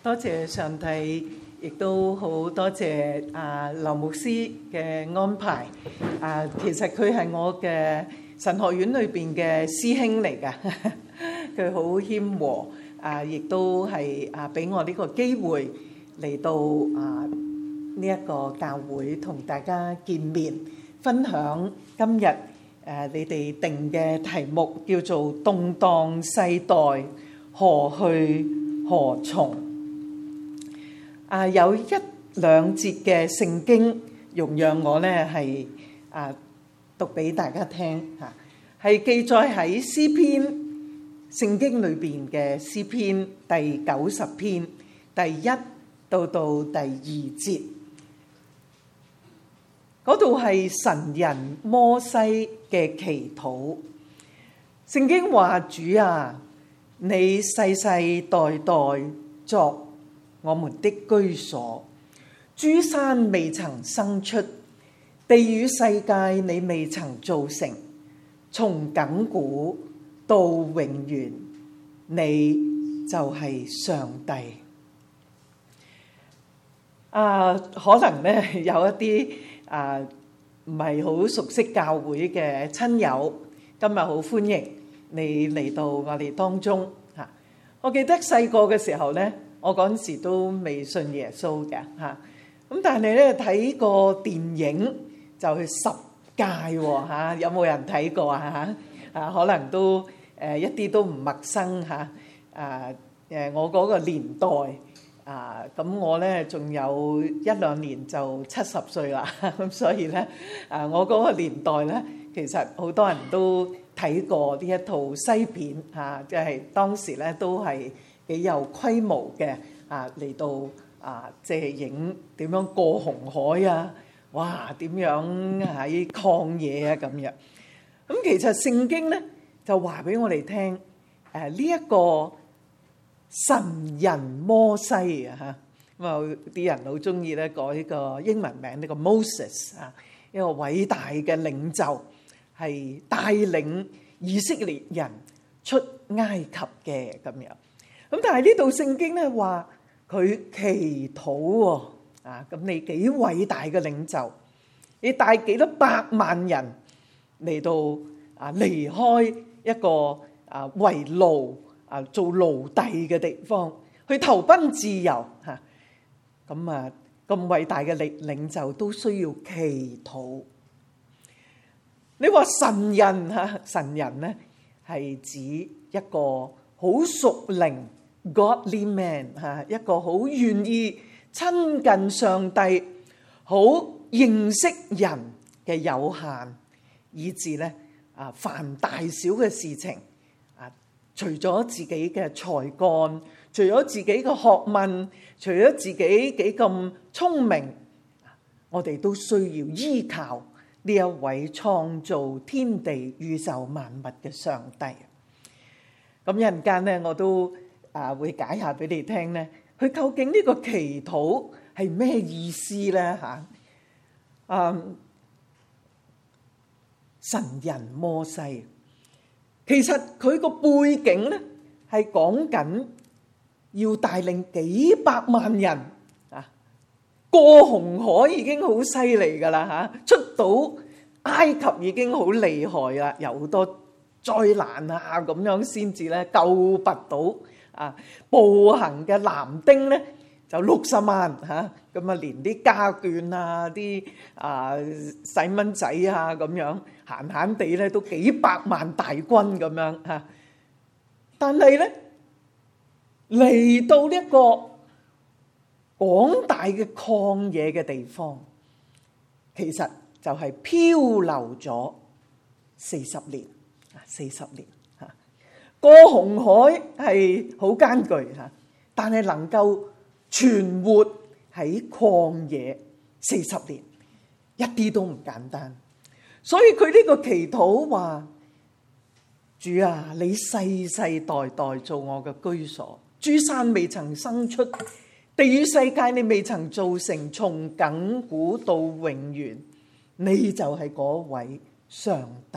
多謝上帝，亦都好多謝劉牧師嘅安排。其實佢係我嘅神學院裏邊嘅師兄嚟㗎，佢好謙和，亦都係俾我呢個機會嚟到呢一個教會同大家見面，分享今日你哋定嘅題目叫做動盪世代，何去何從？有一兩節嘅聖經，容讓我咧係讀俾大家聽嚇，係記載喺詩篇聖經裏邊嘅詩篇第90篇第1到第2節，嗰度係神人摩西嘅祈禱。聖經話：主啊，你世世代代作我們的居所，諸山未曾生出，地與世界你未曾造成，從亙古到永遠，你就係上帝。可能咧有一啲唔係好熟悉教會嘅親友，今日好歡迎你嚟到我哋當中嚇。我記得細個嘅時候咧，我嗰陣時都未信耶穌嘅嚇，咁但係咧睇過電影就係十戒喎嚇，有冇人睇過啊嚇？可能都一啲都唔陌生嚇。我嗰個年代咁我咧仲有1-2年就70歲啦，咁所以咧我嗰個年代咧，其實好多人都睇過呢一套西片嚇，即係當時咧都係幾有規模嘅嚟到即係影點樣過紅海啊！哇，點樣喺曠野啊咁樣。咁其實聖經咧就話俾我哋聽，呢一個神人摩西啊嚇，咁啊啲人好中意咧改呢個英文名呢個 Moses 一個偉大嘅領袖，係帶領以色列人出埃及嘅咁樣。咁但係呢度聖經咧話佢祈禱喎，咁你幾偉大嘅領袖，你帶幾多百萬人嚟到離開一個為奴做奴隸嘅地方，去投奔自由嚇，咁咁偉大嘅領袖都需要祈禱。你話神人嚇，神人咧係指一個好屬靈Godly man 嚇，一個好願意親近上帝、好認識人嘅有限，以至咧凡大小嘅事情除咗自己嘅才幹，除咗自己嘅學問，除咗自己幾咁聰明，我哋都需要依靠呢一位創造天地宇宙萬物嘅上帝。咁一陣間咧，我都會解下俾你聽咧，佢究竟呢個祈禱係咩意思咧嚇？神人摩西，其實佢個背景咧係講緊要帶領幾百萬人過紅海已經好犀利噶啦嚇，出到埃及已經好厲害啦，有好多災難咁樣先至咧救拔到。步行嘅男丁咧就60萬嚇，咁連啲家眷啲細蚊仔咁樣閒閒地咧都幾百萬大軍咁樣嚇。但係咧嚟到呢一個廣大嘅曠野嘅地方，其實就係漂流咗40年，40年。過紅海係好艱巨嚇，但係能夠存活喺曠野40年，一啲都唔簡單。所以佢呢個祈禱話：主啊，你世世代代做我嘅居所，諸山未曾生出，地與世界你未曾造成，從亙古到永遠，你就係嗰位上帝。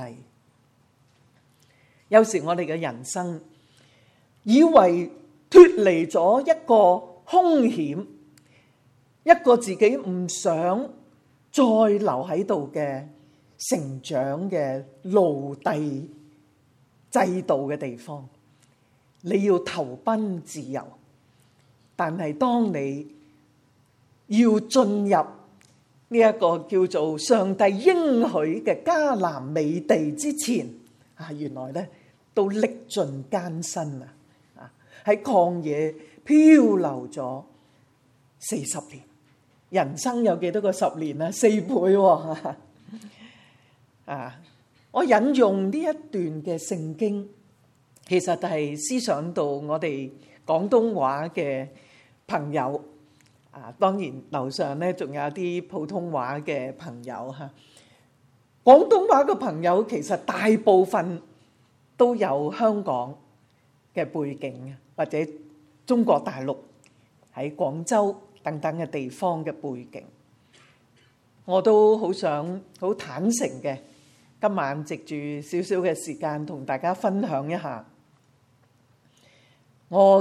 有時我哋嘅人生以為脫離咗一個兇險，一個自己唔想再留喺度嘅成長嘅奴隸制度嘅地方。你要投奔自由，但係當你要進入呢一個叫做上帝應許嘅迦南美地之前，原來咧都歷盡艱辛啊！喺曠野漂流咗40年，人生有幾多個10年啊？4倍喎！我引用呢一段嘅聖經，其實係思想到我哋廣東話嘅朋友。當然樓上咧仲有啲普通話嘅朋友嚇。廣東話嘅朋友其實大部分都有香港嘅背景，或者中國大陸喺廣州等等嘅地方嘅背景。我都好想好坦誠嘅，今晚藉住少少嘅時間同大家分享一下我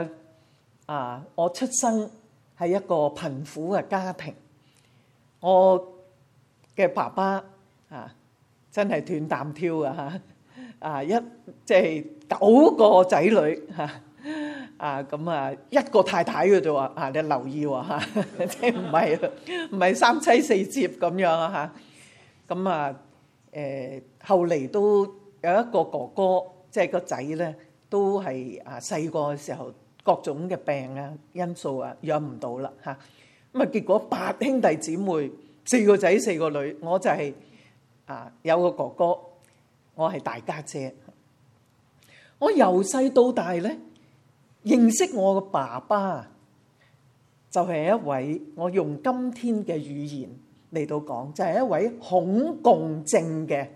出生係一個貧苦嘅家庭，我嘅爸爸真係斷擔挑啊嚇！即係9個仔女嚇咁一個太太嘅啫喎，你留意喎嚇，即係唔係3妻4妾咁樣啊嚇！咁後嚟都有一個哥哥，即係個仔咧都係細個嘅時候，各種嘅病因素養唔到啦嚇，咁結果8兄弟姊妹，4個仔4個女，我就係有個哥哥，我係大家姐。我由細到大咧，認識我嘅爸爸就係一位，我用今天嘅語言嚟到講，就係一位恐共症嘅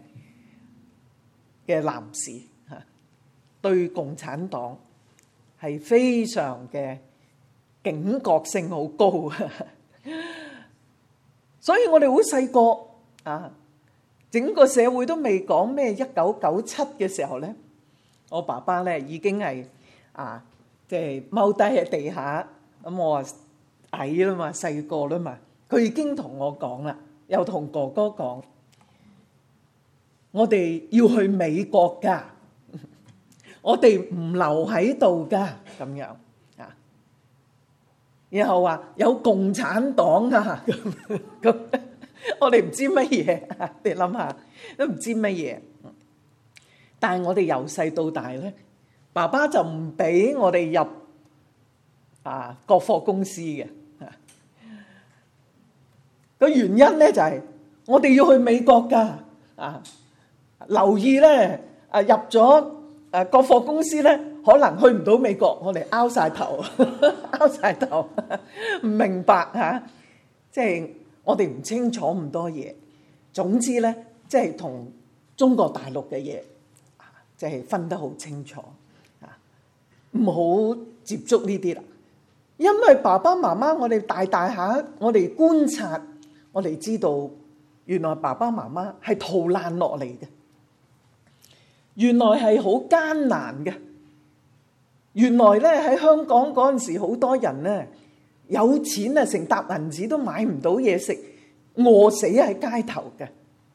男士嚇，對共產黨係非常嘅警覺性好高，所以我哋好細個整個社會都未講咩1997嘅時候咧，我爸爸咧已經係即係踎低喺地下，咁我矮啦嘛，細個啦嘛，佢已經同我講啦，又同哥哥講，我哋要去美國㗎。我哋唔留喺度噶，咁樣然後話有共產黨啊，咁我哋唔知乜嘢，你諗下都唔知乜嘢。但係我哋由細到大咧，爸爸就唔俾我哋入國貨公司嘅。個原因咧就係我哋要去美國噶，留意咧入咗國貨公司咧，可能去唔到美國，我哋拗晒頭，唔明白即係我哋唔清楚咁多嘢。總之咧，即係同中國大陸嘅嘢，即係分得好清楚，唔好接觸呢啲啦。因為爸爸媽媽，我哋大下，我哋觀察，我哋知道原來爸爸媽媽係逃難落嚟嘅。原來係好艱難嘅。原來咧喺香港嗰陣時，好多人咧有錢成沓銀紙都買唔到嘢食，餓死喺街頭嘅。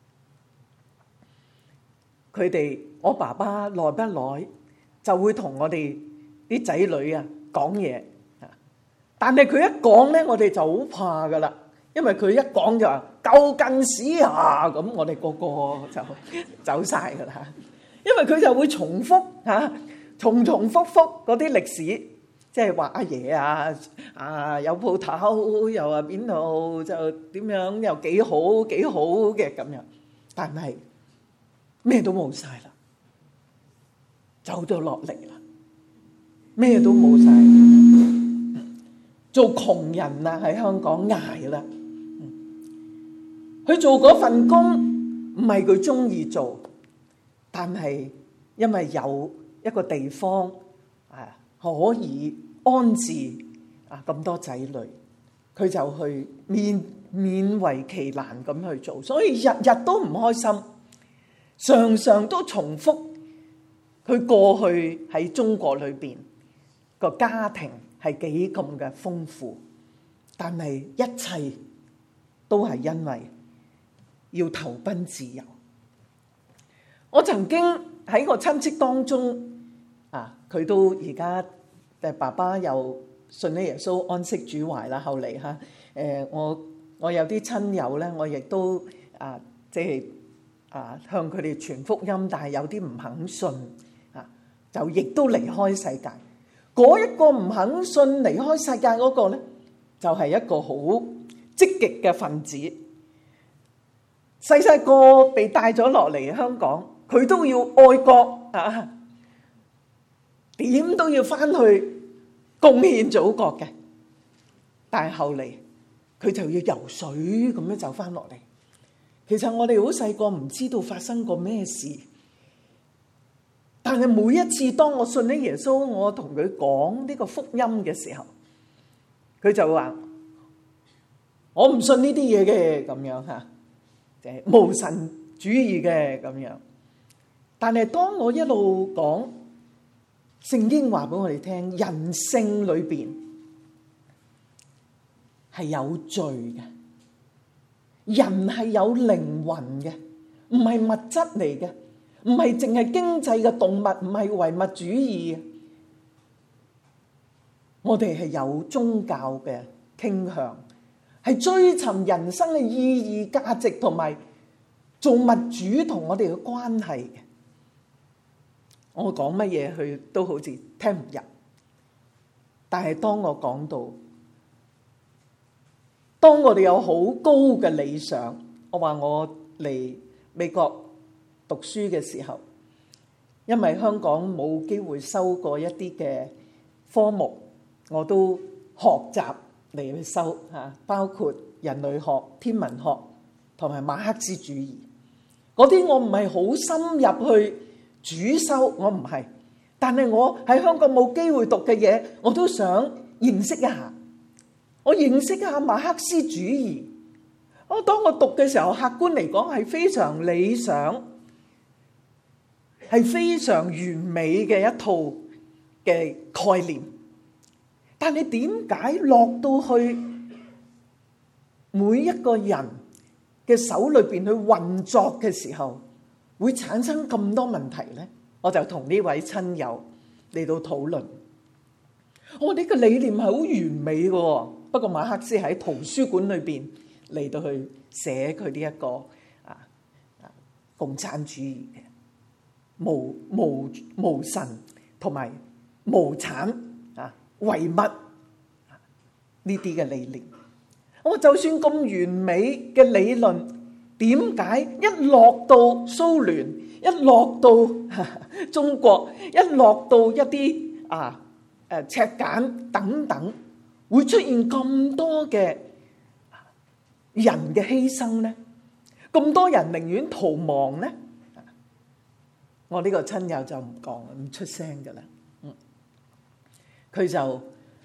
佢哋，我爸爸耐不耐就會同我哋啲仔女講嘢，但係佢一講咧，我哋就好怕噶啦，因為佢一講就話舊近時咁我哋個個就走晒噶啦。因為佢就會重複重複嗰啲歷史，即係話阿爺有鋪頭，又話邊度就點樣又幾好嘅咁樣，但係咩都冇晒啦，走咗落嚟啦，咩都冇晒，做窮人喺香港捱啦。佢做嗰份工唔係佢中意做。但係因為有一個地方可以安置咁多仔女，佢就去勉為其難咁去做，所以日日都唔開心，常常都重複佢過去喺中國裏邊個家庭係幾咁嘅豐富，但係一切都係因為要投奔自由。我曾經喺我親戚當中佢都而家爸爸又信咗耶穌，安息主懷啦。後嚟我有啲親友咧，我亦都向佢哋傳福音，但係有啲唔肯信就亦都離開世界。嗰一個唔肯信離開世界嗰個咧，就係一個好積極嘅分子。細細個被帶咗落嚟香港，佢都要愛國點都要翻去貢獻祖國嘅。但係後嚟佢就要游水咁樣走翻落嚟。其實我哋好細個唔知道發生過咩事，但係每一次當我信咗耶穌，我同佢講呢個福音嘅時候，佢就話我唔信呢啲嘢嘅，咁樣就係無神主義嘅咁樣。但係當我一路講聖經話俾我哋聽，人性裏邊係有罪嘅，人係有靈魂嘅，唔係物質嚟嘅，唔係淨係經濟嘅動物，唔係唯物主義嘅。我哋係有宗教嘅傾向，係追尋人生嘅意義、價值同埋做物主同我哋嘅關係嘅。我講乜嘢佢都好似聽唔入，但係當我講到，當我哋有好高嘅理想，我話我嚟美國讀書嘅時候，因為香港冇機會修過一啲嘅科目，我都學習嚟去修包括人類學、天文學同埋馬克思主義嗰啲，我唔係好深入去主修，我唔係，但係我喺香港冇機會讀嘅嘢，我都想認識一下。我認識一下馬克思主義。當我讀嘅時候，客觀嚟講係非常理想，係非常完美嘅一套嘅概念。但係點解落到去每一個人嘅手裏邊去運作嘅時候，會產生咁多問題呢？我就同呢位親友嚟到討論。我呢個理念係好完美嘅，不過馬克思喺圖書館裏邊嚟到去寫佢呢一個共產主義嘅無神同埋無產唯物呢啲嘅理念。我就算咁完美嘅理論，點解一落到蘇聯，一落到中國，一落到一啲赤柬等等，會出現咁多嘅人嘅犧牲呢？咁多人寧願逃亡呢？我呢個親友就唔講，唔出聲噶啦。佢就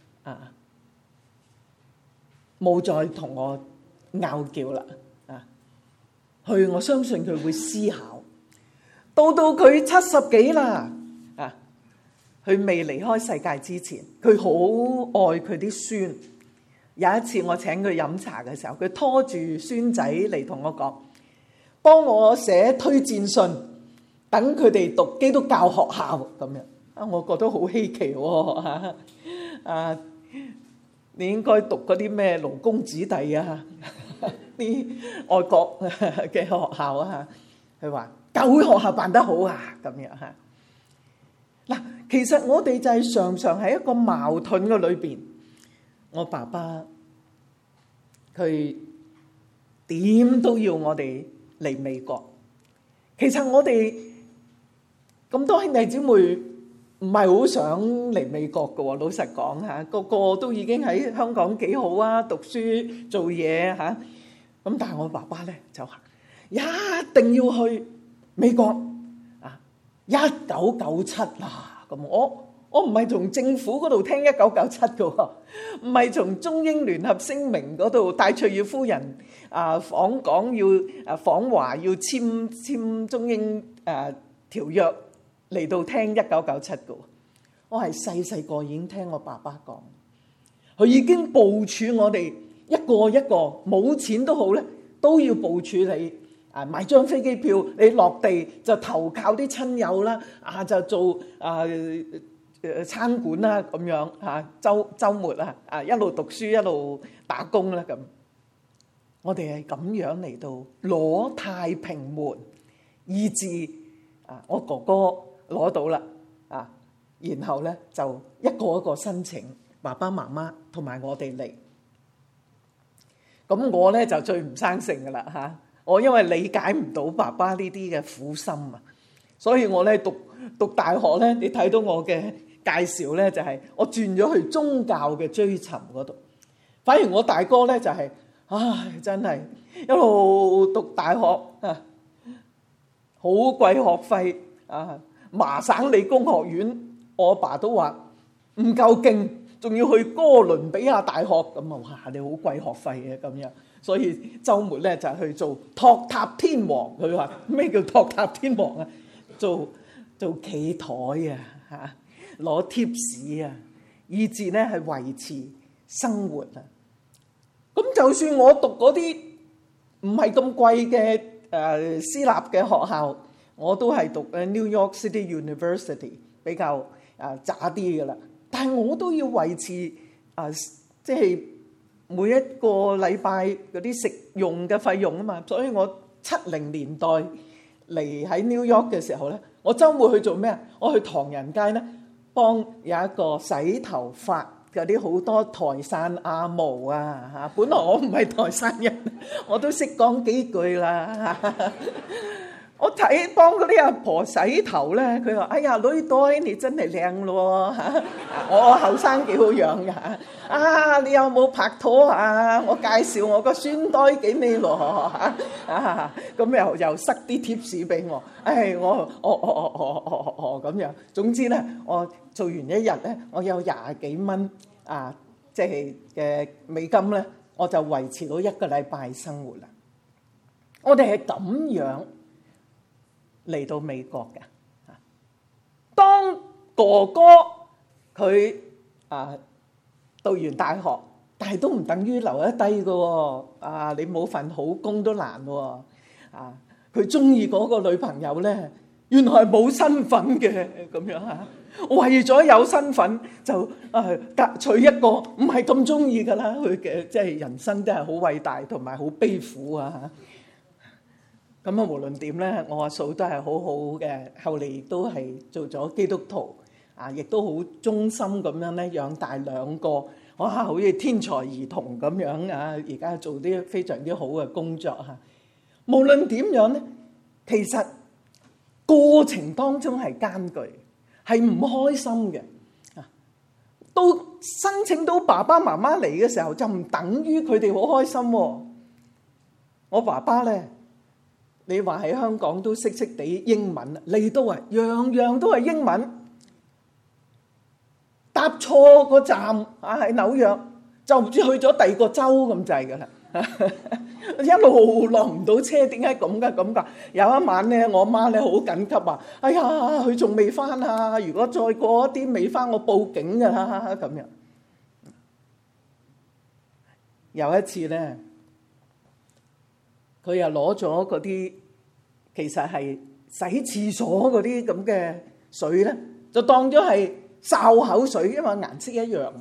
冇再同我拗撬啦。我相信佢會思考。到佢70幾啦，佢未離開世界之前，佢好愛佢啲孫。有一次我請佢飲茶嘅時候，佢拖住孫仔嚟同我講，幫我寫推薦信，等佢哋讀基督教學校咁樣。我覺得好稀奇喎。你應該讀嗰啲咩勞工子弟啊，啲外國嘅學校啊。佢話教會學校辦得好啊，咁樣嚇。嗱，其實我哋就係常常喺一個矛盾嘅裏邊。我爸爸佢點都要我哋嚟美國。其實我哋咁多兄弟姊妹唔係好想嚟美國嘅喎，老實講嚇，個個都已經喺香港幾好啊，讀書做嘢嚇。咁但係我爸爸咧就話一定要去美國1997啦。咁我唔係從政府嗰度聽1997嘅喎，唔係從中英聯合聲明嗰度戴卓爾夫人訪港要訪華要簽中英條約嚟到聽1997嘅喎。我係細個已經聽我爸爸講， 佢已經部署我哋一個一個冇錢都好咧，都要部署你買張飛機票，你落地就投靠啲親友啦，就做餐館啦咁樣週末一路讀書一路打工啦咁。我哋係咁樣嚟到攞太平門，以至我哥哥攞到啦然後咧就一個一個申請，爸爸媽媽同埋我哋嚟。咁我咧就最唔生性噶啦我因為理解唔到爸爸呢啲嘅苦心所以我咧讀大學咧，你睇到我嘅介紹咧，就係我轉咗去宗教嘅追尋嗰度。反而我大哥咧就係真係一路讀大學好貴學費麻省理工學院，我阿爸都話唔夠勁，仲要去哥倫比亞大學咁哇！你好貴學費嘅咁樣，所以週末咧就去做托塔天王。佢話咩叫托塔天王做企台攞貼士以至咧係維持生活咁就算我讀嗰啲唔係咁貴嘅私立嘅學校，我都係讀New York City University 比較渣啲嘅啦。但係我都要維持即係每一個禮拜嗰啲食用嘅費用嘛。所以我70年代嚟喺 New York 嘅時候咧，我週末去做咩我去唐人街咧幫有一個洗頭髮嗰啲好多台山阿毛本來我唔係台山人，我都識講幾句啦我睇幫嗰啲阿婆洗頭咧，佢話：哎呀，女袋你真係靚咯我後生幾好樣噶你有冇拍拖我介紹我個孫袋幾你咯咁又塞啲貼士俾我，我咁樣。總之咧，我做完一日咧，我有20幾蚊即係嘅美金咧，我就維持到一個禮拜生活啦。我哋係咁樣嚟到美國嘅。當哥哥佢讀完大學，但係都唔等於留得低嘅喎。你冇份好工都難喎。佢中意嗰個女朋友咧，原來係冇身份嘅咁樣為咗有身份就娶一個唔係咁中意㗎啦。佢嘅即係人生都係好偉大同埋好悲苦咁無論點咧，我阿嫂都係好好嘅，後嚟亦都係做咗基督徒亦都好忠心咁樣咧養大2個，哇！好似天才兒童咁樣而家做啲非常之好嘅工作無論點樣咧，其實過程當中係艱巨，係唔開心嘅到申請到爸爸媽媽嚟嘅時候，就唔等於佢哋好開心我爸爸咧，你話喺香港都識地英文，嚟到樣樣都係英文。搭錯個站喺紐約，就唔知去咗第二個州咁滯㗎啦。一路落唔到車，點解咁㗎？有一晚咧，我媽咧好緊急哎呀，佢仲未翻如果再過一啲未翻，我報警㗎啦咁樣。有一次咧，佢又攞咗嗰啲其實係洗廁所嗰啲咁嘅水咧，就當咗係漱口水，因為顏色一樣。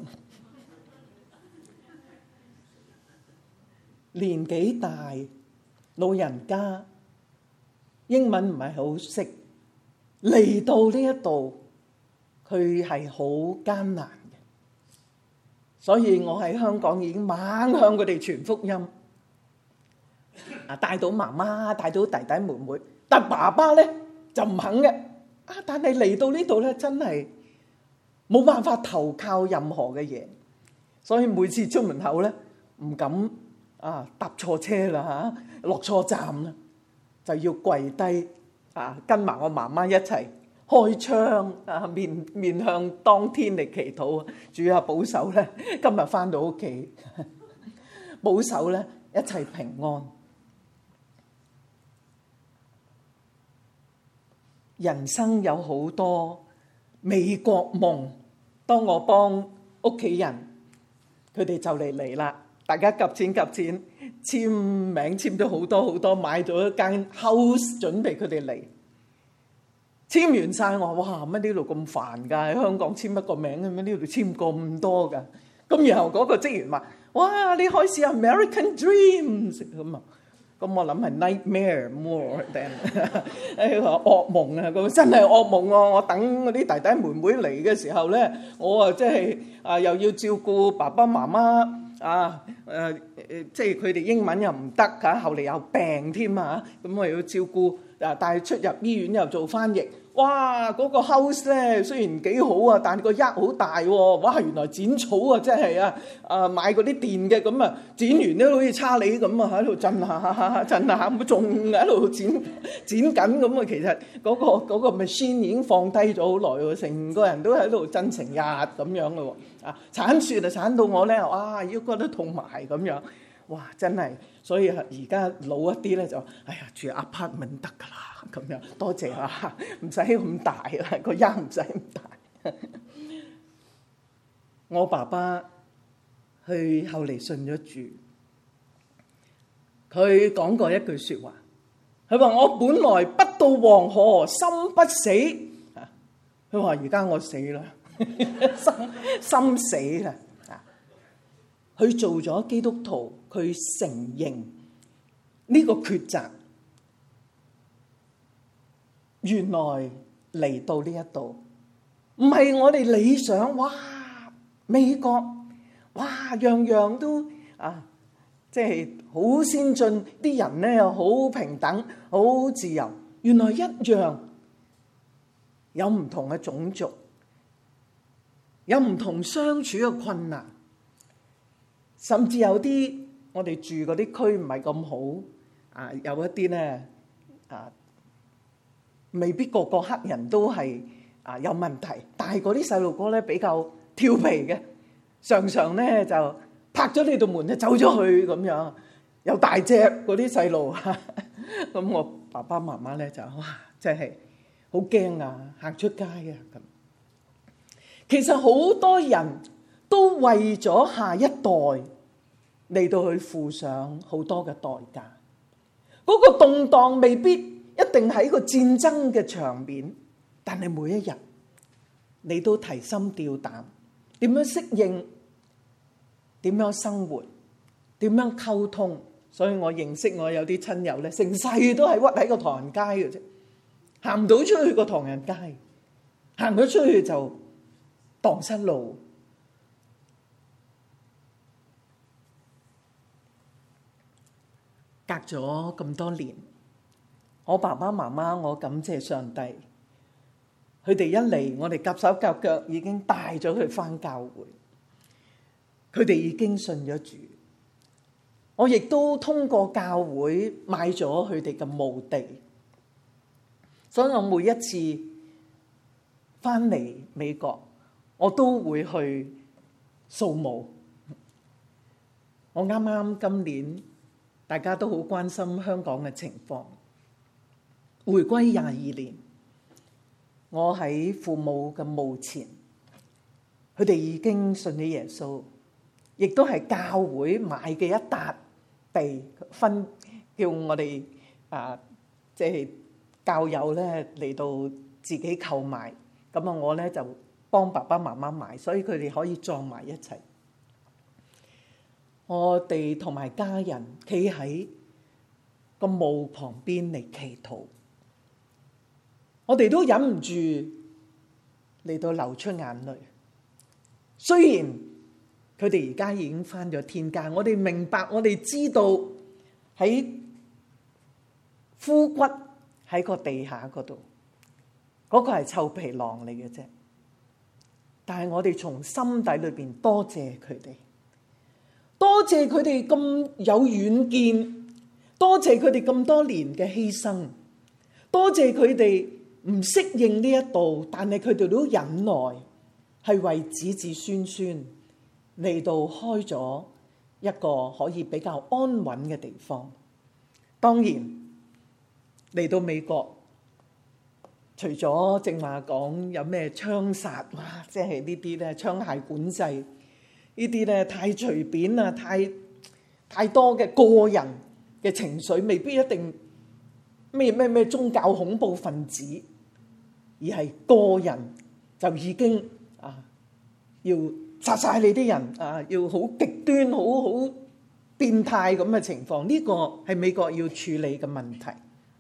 年紀大，老人家英文唔係好識，嚟到呢一度，佢係好艱難嘅。所以我喺香港已經猛向佢哋傳福音，帶到媽媽，帶到弟弟妹妹，但爸爸咧就唔肯嘅。但係嚟到呢度咧，真係冇辦法投靠任何嘅嘢，所以每次出門口咧唔敢搭錯車啦落錯站啦，就要跪低跟埋我媽媽一齊開窗面向當天嚟祈禱，主保守咧今日返到屋企，保守咧一切平安。人生有好多美國夢，當我幫屋企人佢哋就嚟啦，大家夾錢簽名簽咗好多，買咗一間 house 準備佢哋嚟。簽完晒我話：哇，乜呢度咁煩㗎？喺香港簽一個名咁樣，呢度簽咁多㗎。咁然後嗰個職員話：哇，你開始 American Dreams 咁啊！咁我諗係 nightmare more than 噩夢啊！咁真係噩夢喎！我等嗰啲弟弟妹妹嚟嘅時候咧，我啊即係又要照顧爸爸媽媽即係佢哋英文又唔得㗎，後嚟又病添啊！咁我又要照顧帶出入醫院又做翻譯。哇！嗰個 house 咧雖然幾好啊，但係個厄好大喎！哇！原來剪草啊，真係買嗰啲電嘅咁啊，剪完咧好似叉梨咁啊，喺度震下咁，仲喺度剪緊咁啊！其實嗰個 machine 已經放低咗好耐喎，成個人都喺度震成日咁樣咯喎！鏟雪就鏟到我咧，哇！腰骨都痛埋咁樣，哇！真係，所以而家老一啲咧就，哎呀，住 apartment 得㗎啦。咁樣多謝啊，唔使咁大啦，個音唔使咁大。我爸爸佢後嚟信咗主，佢講過一句説話，佢話：我本來不到黃河心不死，佢話而家我死啦，心死啦。佢做咗基督徒，佢承認呢個抉擇。原來嚟到呢一度，唔係我哋理想。哇！美國，哇，樣樣都即係好先進，啲人咧又好平等，好自由。原來一樣有唔同嘅種族，有唔同相處嘅困難，甚至有啲我哋住嗰啲區唔係咁好有一啲咧未必個個黑人都係有問題，但係嗰啲細路哥咧比較調皮嘅，常常咧就拍咗你道門就走咗去咁樣，又大隻嗰啲細路，咁我爸爸媽媽咧就哇，真係好驚啊，行出街啊咁。其實好多人都為咗下一代嚟到去付上好多嘅代價，嗰個動盪未必一定喺個戰爭嘅場面，但係每一日你都提心吊膽，點樣適應，點樣生活，點樣溝通。所以我認識我有啲親友咧，成世都係屈喺個唐人街嘅啫，行唔到出去個唐人街，行咗出去就蕩失路。隔咗咁多年，我爸爸媽媽，我感謝上帝，佢哋一嚟，我哋夾手夾腳已經帶咗佢返教會，佢哋已經信咗主。我亦都通過教會買咗佢哋嘅墓地，所以我每一次返嚟美國，我都會去掃墓。我啱啱今年大家都好關心香港嘅情況。回歸22年，我喺父母嘅墓前，佢哋已經信咗耶穌，亦都係教會買嘅一笪地，分叫我哋即係教友咧嚟到自己購買。咁我咧就幫爸爸媽媽買，所以佢哋可以葬埋一齊。我哋同埋家人企喺個墓旁邊嚟祈禱。我哋都忍唔住嚟到流出眼淚。雖然佢哋而家已經返咗天家，我哋明白，我哋知道喺枯骨喺個地下嗰度，嗰個係臭皮囊嚟嘅啫。但係我哋從心底裏邊多謝佢哋，多謝佢哋咁有遠見，多謝佢哋咁多年嘅犧牲，多謝佢哋唔適應呢一度，但係佢哋都忍耐，係為子子孫孫嚟到開咗一個可以比較安穩嘅地方。當然嚟到美國，除咗正話講有咩槍殺，哇，即係呢啲咧槍械管制， 呢啲咧太隨便啊，太多嘅個人嘅情緒，未必一定咩宗教恐怖分子，而係個人就已經要殺晒你啲人要好極端、好變態咁嘅情況。呢個係美國要處理嘅問題。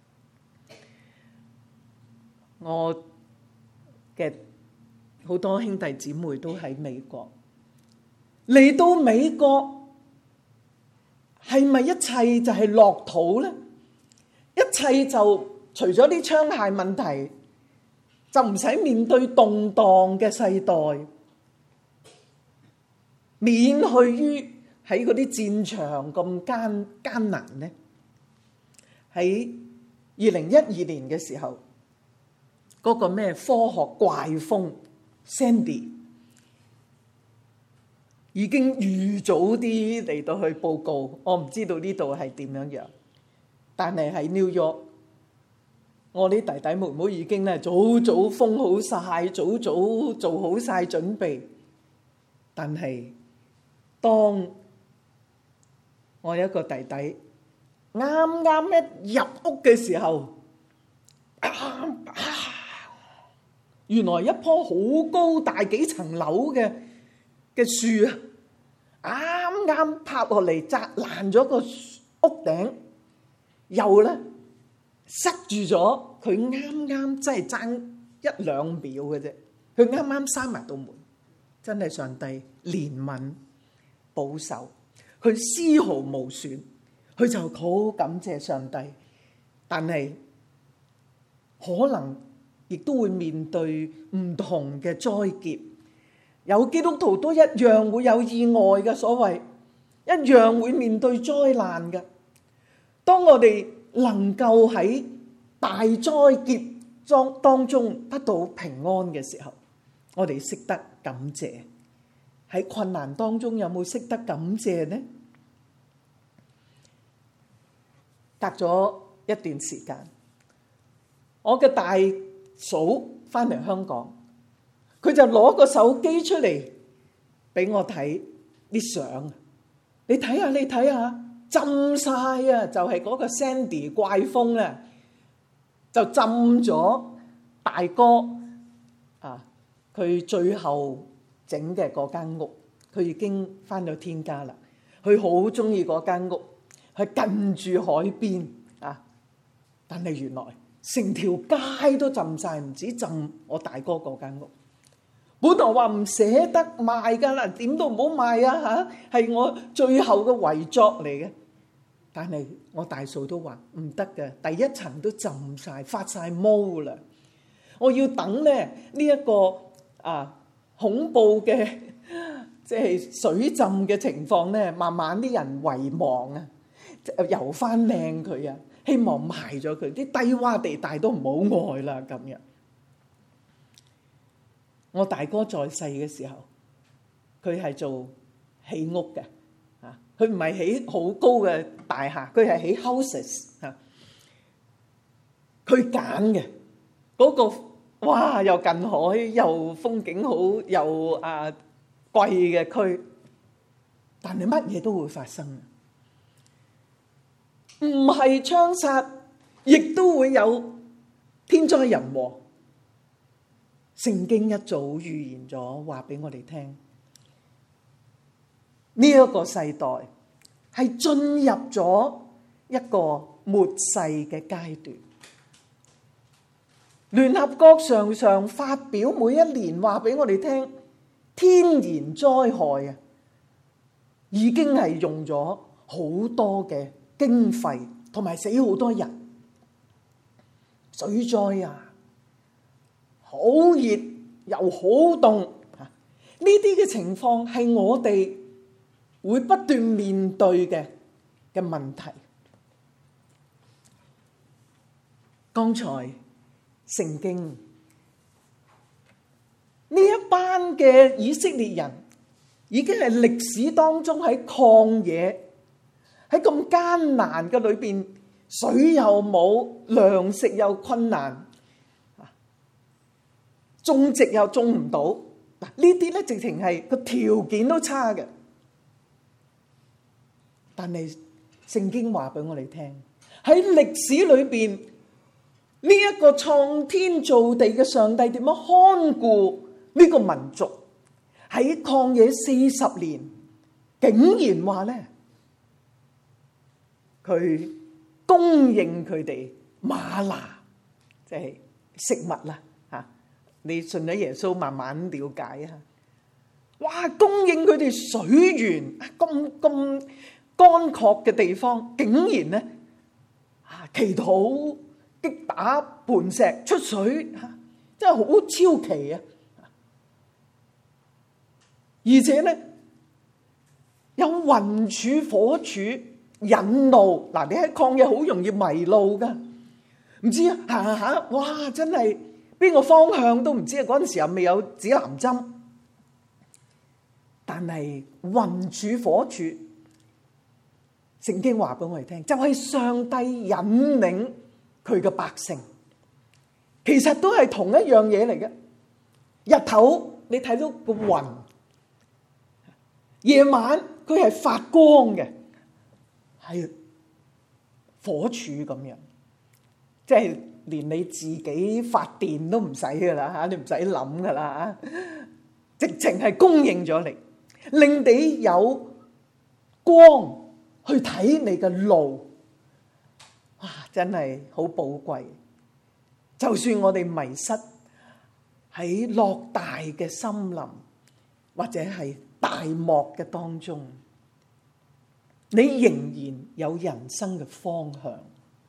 我嘅好多兄弟姊妹都喺美國，嚟到美國係咪一切就係樂土呢？一切就除咗啲槍械問題，就唔使面對動盪嘅世代，免去於喺嗰啲戰場咁艱難呢？喺2012年嘅時候，嗰個咩科學怪風 Sandy 已經預早啲嚟到去報告，我唔知道呢度係點樣樣，但係喺 New York， 我啲弟弟妹妹已經咧早封好晒，早做好晒準備。但係當我有一個弟弟啱啱一入屋嘅時候，原來一棵好高大幾層樓嘅樹啱啱拍落嚟砸爛咗個屋頂，又咧塞住咗佢，啱真係爭1-2秒嘅啫，佢啱啱閂埋道門。真係上帝憐憫保守，佢絲毫無損，佢就好感謝上帝。但係可能亦都會面對唔同嘅災劫，有基督徒都一樣會有意外嘅，所謂一樣會面對災難嘅。當我哋能夠喺大災劫當中得到平安嘅時候，我哋識得感謝。喺困難當中有冇識得感謝呢？隔咗一段時間，我嘅大嫂翻嚟香港，佢就攞個手機出嚟俾我睇啲相。你睇下，浸晒啊！就係嗰個 Sandy 怪風咧，就浸咗大哥佢最後整嘅嗰間屋，佢已經翻到天家啦。佢好中意嗰間屋，係近住海邊但係原來成條街都浸晒，唔止浸我大哥嗰間屋。本來話唔捨得賣噶啦，點都唔好賣啊嚇！係我最後嘅遺作嚟嘅。但係我大嫂都話唔得嘅，第一層都浸晒，發晒毛啦。我要等咧呢一個恐怖嘅即係水浸嘅情況咧，慢慢啲人遺忘游翻靚佢希望賣咗佢，啲低窪地帶都唔好愛啦咁樣。我大哥在世嘅時候，佢係做起屋嘅佢唔係起好高嘅大廈，佢係起 houses 佢揀嘅嗰個，哇！又近海，又風景好，又貴嘅區，但係乜嘢都會發生，唔係槍殺，亦都會有天災人禍。聖經一早預言咗，話俾我哋聽，呢一個世代係進入咗一個末世嘅階段。聯合國常常發表每一年話俾我哋聽，天然災害已經係用咗好多嘅經費，同埋死好多人。水災好熱又好凍，呢啲嘅情況係我哋會不斷面對嘅問題。剛才聖經呢一班嘅以色列人已經係歷史當中喺曠野，喺咁艱難嘅裏邊，水又冇，糧食又困難，種植又種唔到， 嗱，呢啲咧直情係個條件都差嘅，但係聖經話俾我哋聽，喺歷史裏邊呢一個創天造地嘅上帝點樣看顧呢個民族，喺曠野40年，竟然話咧佢供應佢哋嗎哪，即係食物啦嚇。你信咗耶穌，慢慢了解啊！哇，供應佢哋水源，咁乾涸嘅地方，竟然咧祈禱擊打磐石出水，真係好超奇啊！而且咧有雲柱火柱引路，嗱，你喺曠野好容易迷路噶，唔知行行下，哇，真係邊個方向都唔知啊！嗰陣時候未有指南針，但係雲柱火柱，聖經話俾我哋聽，就係上帝引領佢嘅百姓，其實都係同一樣嘢嚟嘅。日頭你睇到個雲，夜晚佢係發光嘅，係火柱咁樣，即係連你自己發電都唔使噶啦吓，你唔使諗噶啦吓，直情係供應咗你，令你有光去睇你嘅路，哇！真係好寶貴。就算我哋迷失喺偌大嘅森林或者係大漠嘅當中，你仍然有人生嘅方向。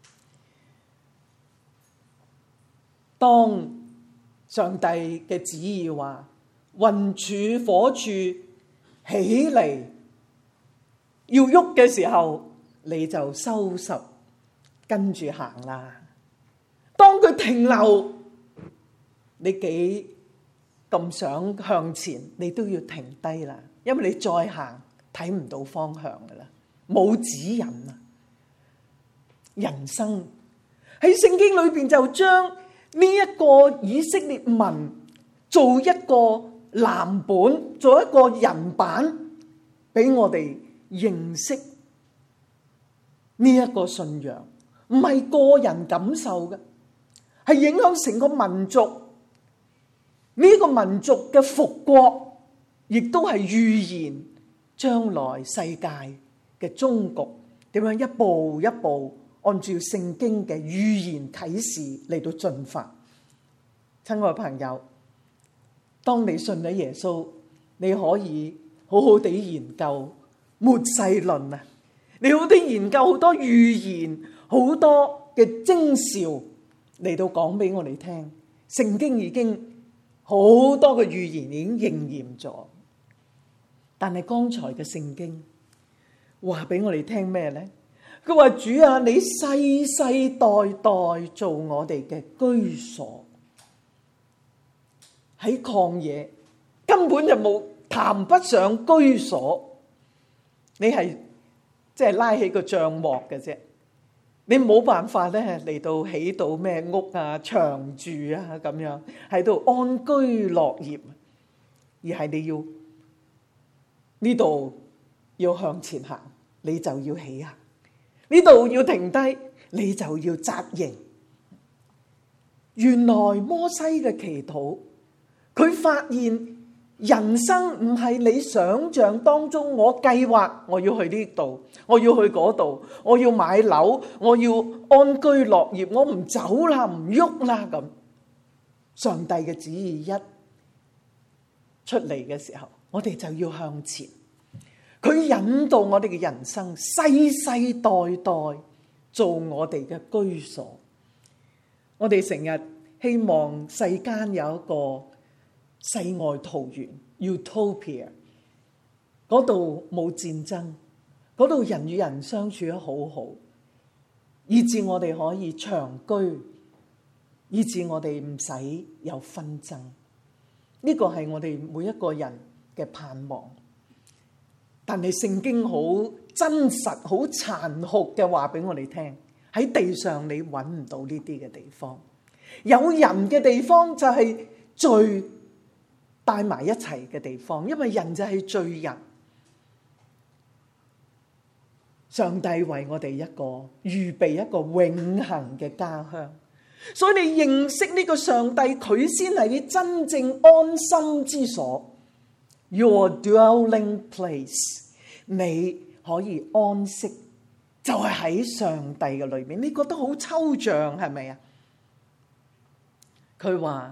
當上帝嘅旨意話雲柱火柱起嚟要喐嘅時候，你就收拾跟住行啦。當佢停留，你幾咁想向前，你都要停低啦，因為你再行睇唔到方向噶啦，冇指引啊！人生喺聖經裏邊就將呢一個以色列民做一個藍本，做一個人版，俾我哋認識呢一個信仰，唔係個人感受嘅，係影響成個民族。呢個民族嘅復國，亦都係預言將來世界嘅終局點樣一步一步按照聖經嘅預言啟示嚟到進發。親愛朋友，當你信咗耶穌，你可以好好地研究末世論啊！你好啲研究好多預言，好多嘅徵兆嚟到講俾我哋聽。聖經已經好多嘅預言已經應驗咗，但係剛才嘅聖經話俾我哋聽咩咧？佢話主啊，你世世代代做我哋嘅居所。喺曠野根本就冇談不上居所，你係即係拉起個帳幕嘅啫，你冇辦法咧嚟到起到咩屋啊、長住啊咁樣喺度安居樂業，而係你要呢度要向前行，你就要起行；呢度要停低，你就要紮營。原來摩西嘅祈禱，佢發現人生唔係你想象當中，我計劃我要去呢度，我要去嗰度，我要買樓，我要安居樂業，我唔走啦，唔喐啦咁。上帝嘅旨意一出嚟嘅時候，我哋就要向前。佢引導我哋嘅人生，世世代代做我哋嘅居所。我哋成日希望世間有一個世外桃源 Utopia， 嗰度冇戰爭，嗰度人與人相處得好好，以致我哋可以長居，以致我哋唔使有紛爭。呢個係我哋每一個人嘅盼望。但係聖經好真實、好殘酷嘅話俾我哋聽，喺地上你揾唔到呢啲嘅地方。有人嘅地方就係罪帶埋一齊嘅地方，因為人就係罪人。上帝為我哋預備一個永恆嘅家鄉，所以你認識呢個上帝，佢先係你真正安心之所。Your dwelling place， 你可以安息，就係喺上帝嘅裏面。你覺得好抽象係咪啊？佢話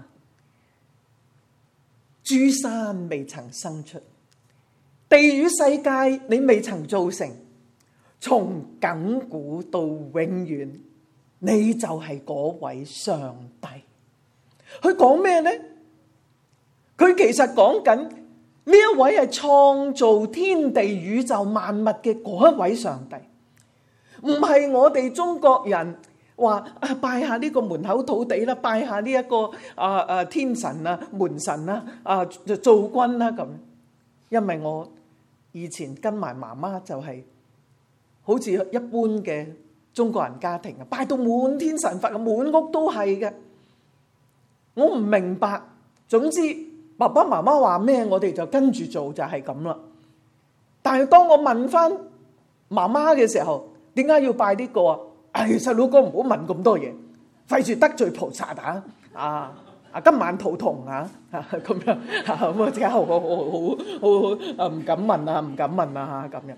諸山未曾生出，地與世界你未曾造成，從亙古到永遠，你就係嗰位上帝。佢講咩呢？佢其實講緊呢一位係創造天地宇宙萬物嘅嗰一位上帝，唔係我哋中國人話拜下呢個門口土地啦，拜下呢一個天神啊、門神啊、灶君啦咁。因為我以前跟埋媽媽就係好似一般嘅中國人家庭啊，拜到滿天神佛，滿屋都係嘅。我唔明白，總之爸爸媽媽話咩，我哋就跟住做，就係咁啦。但係當我問翻媽媽嘅時候，點解要拜呢個啊？細佬哥唔好問咁多嘢，費事得罪菩薩今晚肚痛咁樣咁啊！即刻好唔敢問啊咁樣。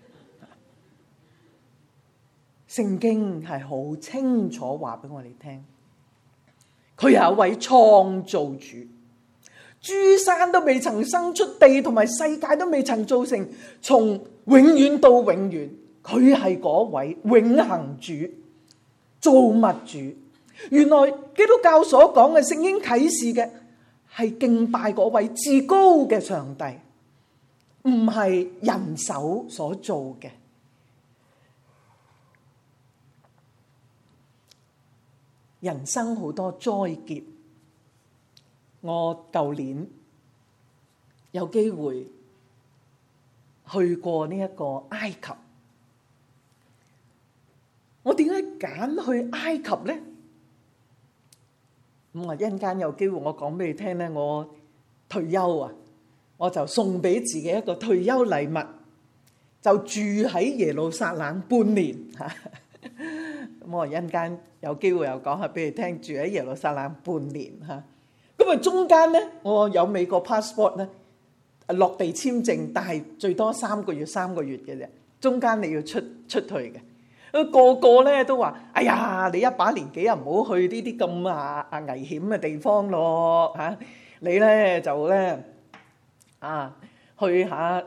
聖經係好清楚話俾我哋聽，佢係一位創造主，諸山都未曾生出，地同埋世界都未曾造成，從永遠到永遠，佢係嗰位永恆主、造物主。原來基督教所講嘅聖經啟示嘅係敬拜嗰位至高嘅上帝，唔係人手所做嘅。人生好多災劫，我舊年有機會去過呢一個埃及。我點解揀去埃及呢？咁我一陣間有機會我講俾你聽咧，我退休啊，我就送俾自己一個退休禮物，就住喺耶路撒冷半年嚇。咁我一陣間有機會又講下俾你聽，住喺耶路撒冷半年嚇。咁啊中間咧，我有美國 passport 咧，落地簽證，但係最多3個月嘅啫。中間你要出去嘅。個個咧都話：哎呀，你一把年紀啊，唔好去呢啲咁危險嘅地方咯嚇！你咧就咧去下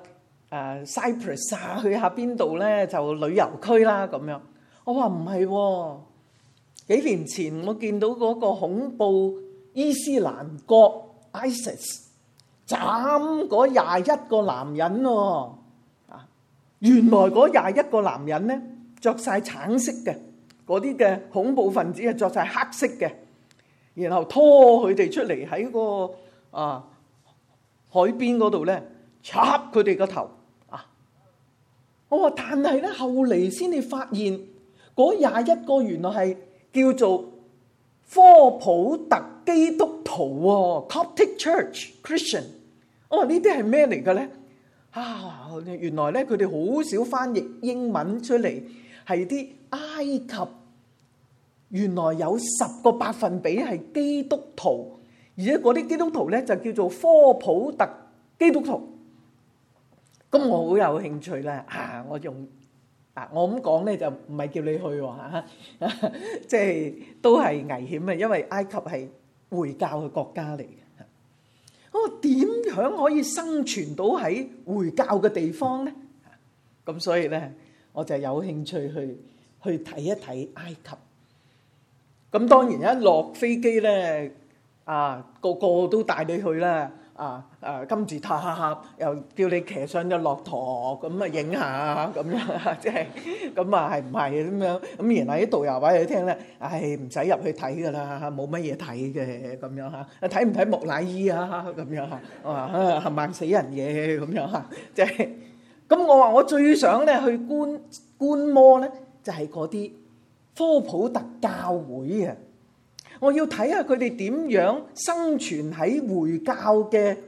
Cyprus 啊，去下邊度咧就旅遊區啦咁樣。我話唔係喎，幾年前我見到嗰個恐怖伊斯蘭國 ISIS 斬嗰21個男人喎，原來嗰21個男人咧，着晒橙色嘅，嗰啲嘅恐怖分子係着晒黑色嘅，然後拖佢哋出嚟喺個海邊嗰度咧，插佢哋個頭啊！我話但係咧，後嚟先至發現嗰21個原來係叫做科普特基督徒喎 ，Coptic Church Christian。我話呢啲係咩嚟嘅咧？原來咧佢哋好少翻譯英文出嚟。係啲埃及原來有10個%係基督徒，而且嗰啲基督徒咧就叫做科普特基督徒。咁我好有興趣咧，我用我咁講咧就唔係叫你去喎，即係都係危險嘅，因為埃及係回教嘅國家嚟嘅。我點樣可以生存到喺回教嘅地方咧？咁所以咧，我就有興趣去睇一睇埃及。咁當然一落飛機咧，個個都帶你去啦。金字塔又叫你騎上咗駱駝，咁影下咁樣，即係咁係唔係咁樣？咁然後啲導遊話你聽咧，唔使入去睇噶啦，冇乜嘢睇嘅咁樣嚇。睇唔睇木乃伊啊？咁樣嚇，我話係咪死人嘢咁樣嚇？即係咁，我話我最想咧去觀摩咧，就係嗰啲科普特教會啊！我要睇下佢哋點樣生存喺回教嘅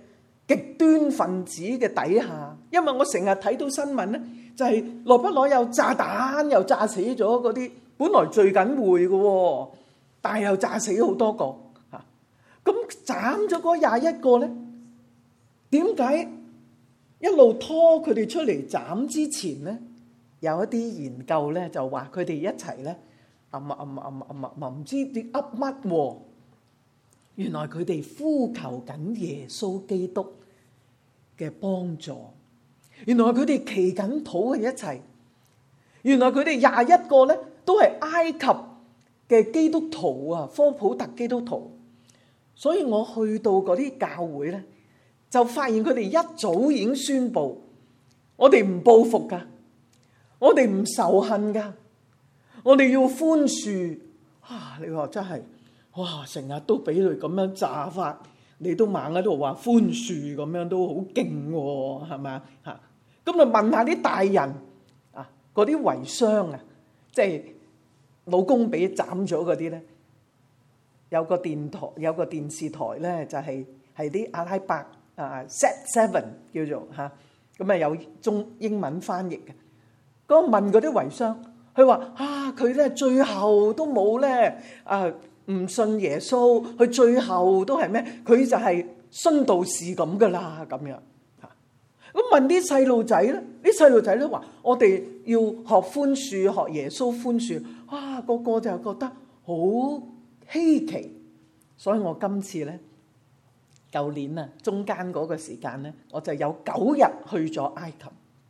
極端分子嘅底下。因為我成日睇到新聞咧，就係羅不攞有炸彈又炸死咗嗰啲本來聚緊會嘅，但係又炸死好多個嚇。咁斬咗嗰21個咧，點解一路拖佢哋出嚟斬之前咧，有一啲研究咧就話佢哋一齊咧唔知啲噏乜喎？原來佢哋呼求緊耶穌基督嘅幫助。原來佢哋祈緊禱嘅一齊。原來佢哋21個咧都係埃及嘅基督徒啊，科普特基督徒。所以我去到嗰啲教會咧，就發現佢哋一早已經宣布，我哋唔報復噶，我哋唔仇恨噶，我哋要寬恕。你話真係，哇！成日都俾佢咁樣炸法，你都猛喺度話寬恕，咁樣都好勁喎，係咪啊？嚇！咁就問下啲大人啊，嗰啲遺孀啊，即係老公俾斬咗嗰啲咧，有個電視台咧，就係啲阿拉伯Set7叫做嚇，咁啊有英文翻譯嘅。嗰個問嗰啲遺孀，佢話佢咧最後都冇咧唔信耶穌，佢最後都係咩？佢就係殉道士咁噶啦，咁樣嚇。咁問啲細路仔咧，啲細路仔咧話：我哋要學寬恕，學耶穌寬恕。個個就覺得好稀奇。所以我今次咧，舊年啊，中間嗰個時間咧，我就有9日去咗埃及。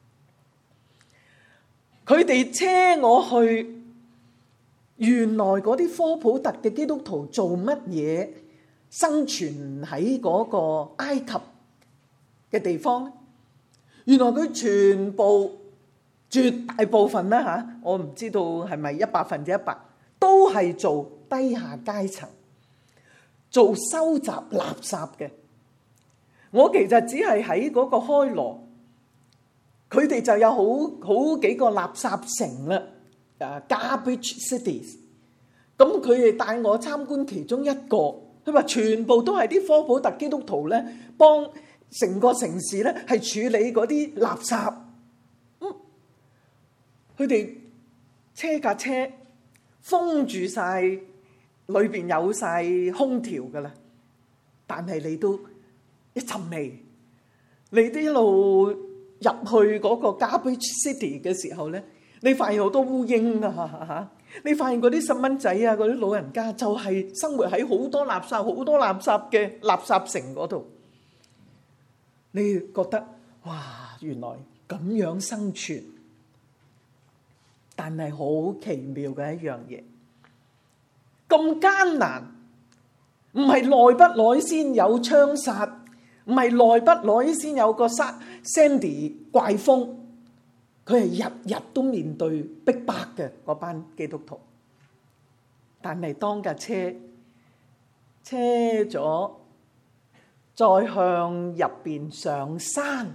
佢哋車我去，原來嗰啲科普特嘅基督徒做乜嘢生存喺嗰個埃及嘅地方咧？原來佢全部絕大部分啦嚇，我唔知道係咪100%都係做低下階層，做收集垃圾嘅。我其實只係喺嗰個開羅。佢哋就有好幾個垃圾城啦，garbage cities。咁佢哋帶我參觀其中一個，佢話全部都係啲科普特基督徒咧，幫成個城市咧係處理嗰啲垃圾。佢哋車架車封住晒，裏邊有晒空調噶啦，但係你都一陣味，你都一路入去嗰個 garbage city 嘅時候咧，你發現好多烏蠅啊！你發現嗰啲細蚊仔啊，嗰啲老人家就係生活喺好多垃圾嘅垃圾城嗰度。你覺得哇，原來咁樣生存，但係好奇妙嘅一樣嘢，咁艱難，唔係耐不耐先有槍殺。唔係耐不耐先有個Sandy 怪風，佢係日日都面對逼迫嘅嗰班基督徒。但係當架車咗，再向入邊上山，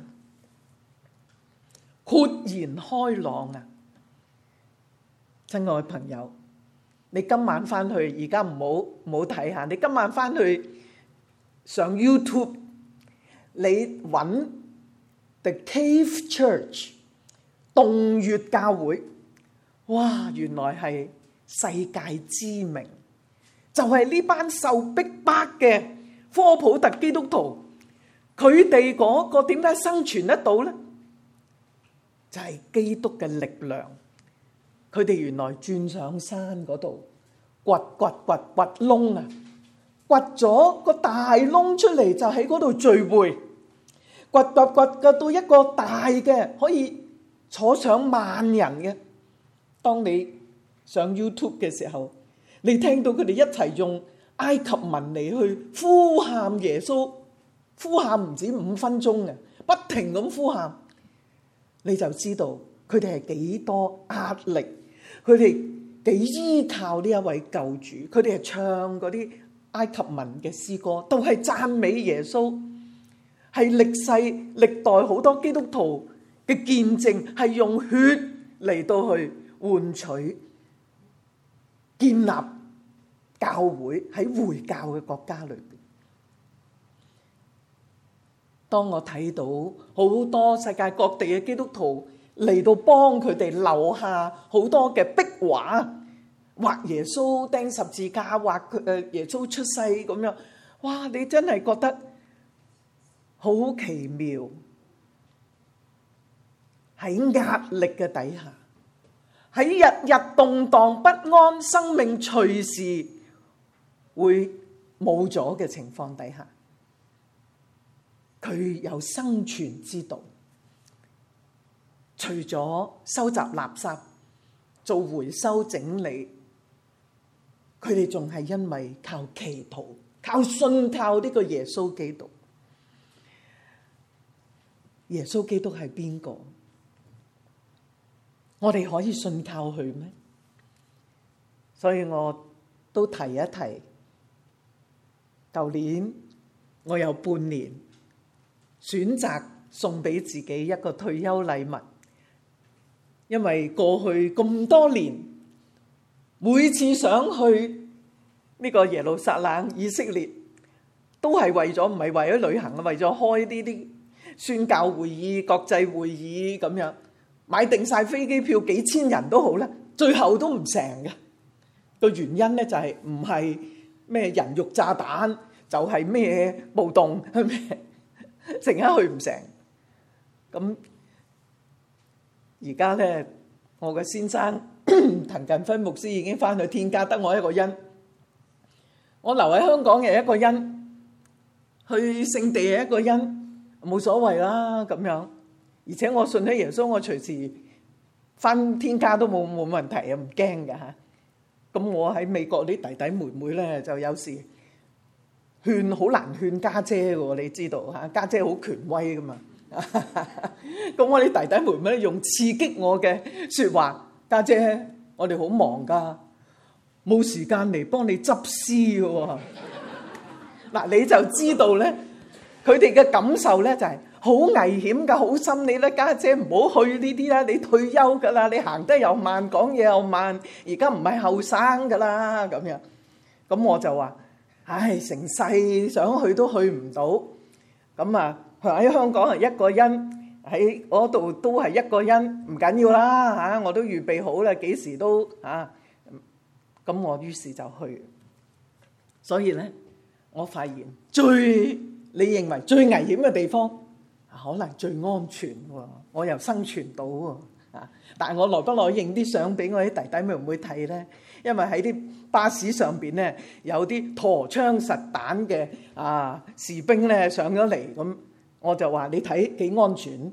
豁然開朗啊！親愛朋友，你今晚翻去，而家唔好睇下，你今晚翻去上 YouTube。你揾 The Cave Church 洞穴教會，哇！原來係世界知名，就係呢班受逼迫嘅科普特基督徒，佢哋嗰個點解生存得到咧？就係基督嘅力量。佢哋原來轉上山嗰度掘窿啊！掘咗個大窿出嚟，就喺嗰度聚會，掘到一個大嘅，可以坐上萬人嘅。當你上 YouTube 嘅時候，你聽到佢哋一齊用埃及文嚟去呼喊耶穌，呼喊唔止5分鐘嘅，不停咁呼喊，你就知道佢哋係幾多壓力，佢哋幾依靠呢一位救主，佢哋係唱嗰啲埃及文嘅詩歌，都係讚美耶穌，係歷世歷代好多基督徒嘅見證，係用血嚟到去換取建立教會喺回教嘅國家裏邊。 當我睇到好多世界各地嘅基督徒嚟到幫佢哋留下好多嘅壁畫，畫耶穌釘十字架，畫耶穌出世咁樣，哇！你真係覺得好奇妙。喺壓力嘅底下，喺日日動盪不安、生命隨時會冇咗嘅情況底下，佢有生存之道。除咗收集垃圾、做回收整理，佢哋仲係因為靠祈禱、靠信靠呢個耶穌基督。耶穌基督係邊個？我哋可以信靠佢咩？所以我都提一提，舊年我有半年選擇送俾自己一個退休禮物，因為過去咁多年，每次想去呢個耶路撒冷、以色列，都係為咗唔係為咗旅行，為咗開呢啲宣教會議、國際會議咁樣。買定晒飛機票，幾千人都好啦，最後都唔成嘅。個原因咧就係唔係咩人肉炸彈，就係咩暴動，係咩成日去唔成。咁而家咧，我嘅先生滕近輝牧師已經翻去天家，得我一個人。我留喺香港嘅一個人，去聖地嘅一個人，冇所謂啦咁樣。而且我信咗耶穌，我隨時翻天家都冇問題啊，唔驚㗎嚇。咁我喺美國啲弟弟妹妹咧，就有時勸好難勸家姐喎，你知道嚇，家姐好權威㗎嘛。咁我啲弟弟妹妹用刺激我嘅説話，家姐，我哋好忙㗎，冇時間嚟幫你執屍㗎喎。嗱，你就知道咧，佢哋嘅感受咧就係。好危險㗎，好心你咧，家姐唔好去呢啲啦，你退休㗎啦，你行得又慢，講嘢又慢，而家唔係後生㗎啦，咁樣。咁我就話，唉，成世想去都去唔到。咁啊，喺香港係一個人，喺嗰度都係一個人，唔緊要啦嚇，我都預備好啦，幾時都嚇。咁我於是就去。所以咧，我發現你認為最危險嘅地方，可能最安全喎，我又生存到喎，但係我來不來影啲相俾我啲弟弟妹妹睇咧？因為喺啲巴士上邊咧，有啲陀槍實彈嘅士兵咧上咗嚟，咁我就話你睇幾安全，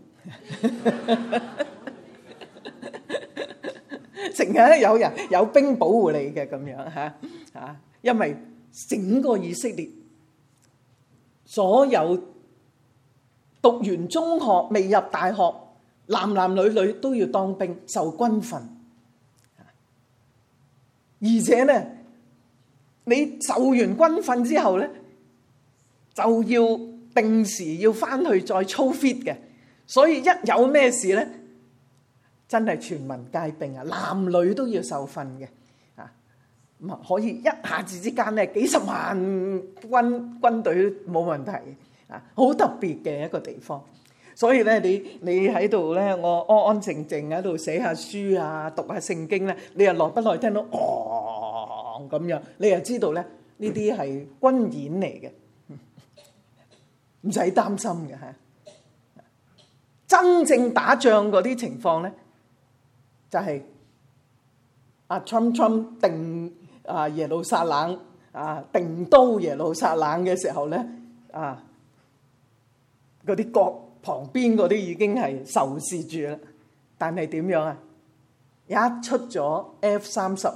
成日有人有兵保護你嘅咁樣嚇，因為整個以色列所有。讀完中學未入大學，男男女女都要當兵受軍訓，而且咧，你受完軍訓之後咧，就要定時要翻去再操 fit 嘅，所以一有咩事咧，真係全民皆兵啊，男女都要受訓嘅，咁啊可以一下子之間咧幾十萬軍隊冇問題。好特別嘅一個地方，所以咧，你喺度咧，我安安靜靜喺度寫下書啊，讀下聖經咧，你又耐不耐聽到咁樣，你又知道咧呢啲係軍演嚟嘅，唔使擔心嘅嚇。真正打仗嗰啲情況咧，就係Trump 定耶路撒冷定都耶路撒冷嘅時候咧嗰啲國旁邊嗰啲已經係仇視住啦，但係點樣啊？一出咗 F-35，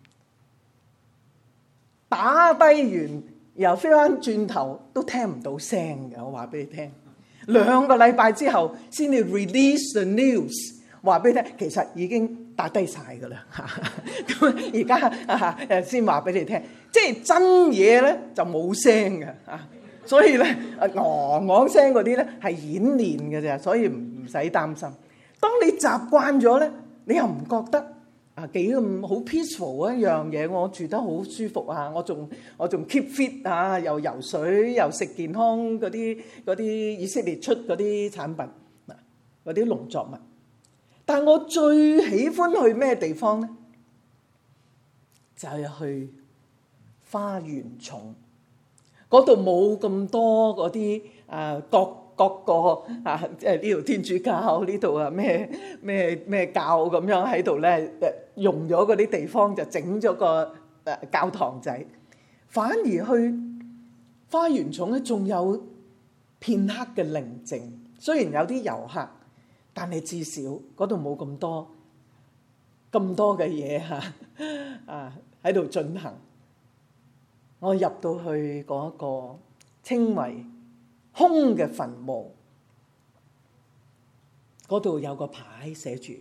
打低完又飛翻轉頭都聽唔到聲嘅，我話俾你聽。2個禮拜之後先至 release the news， 話俾你聽，其實已經打低晒㗎啦。咁而家先話俾你聽，即係真嘢咧就冇聲嘅啊。所以咧，聲嗰啲咧係演練嘅啫，所以唔使擔心。當你習慣咗咧，你又唔覺得幾咁好 peaceful 一樣嘢，我住得好舒服啊！我仲 keep fit 啊，又游水又食健康嗰啲以色列出嗰啲產品嗱，嗰啲農作物。但我最喜歡去咩地方咧？就係去花園叢嗰度，冇咁多嗰啲各個即係呢度天主教，呢度咩教咁樣喺度咧，用咗嗰啲地方就整咗個教堂仔。反而去花園叢咧，仲有片刻嘅寧靜。雖然有啲遊客，但係至少嗰度冇咁多嘅嘢喺度進行。我入到去嗰個稱為空嘅墳墓，嗰度有個牌寫住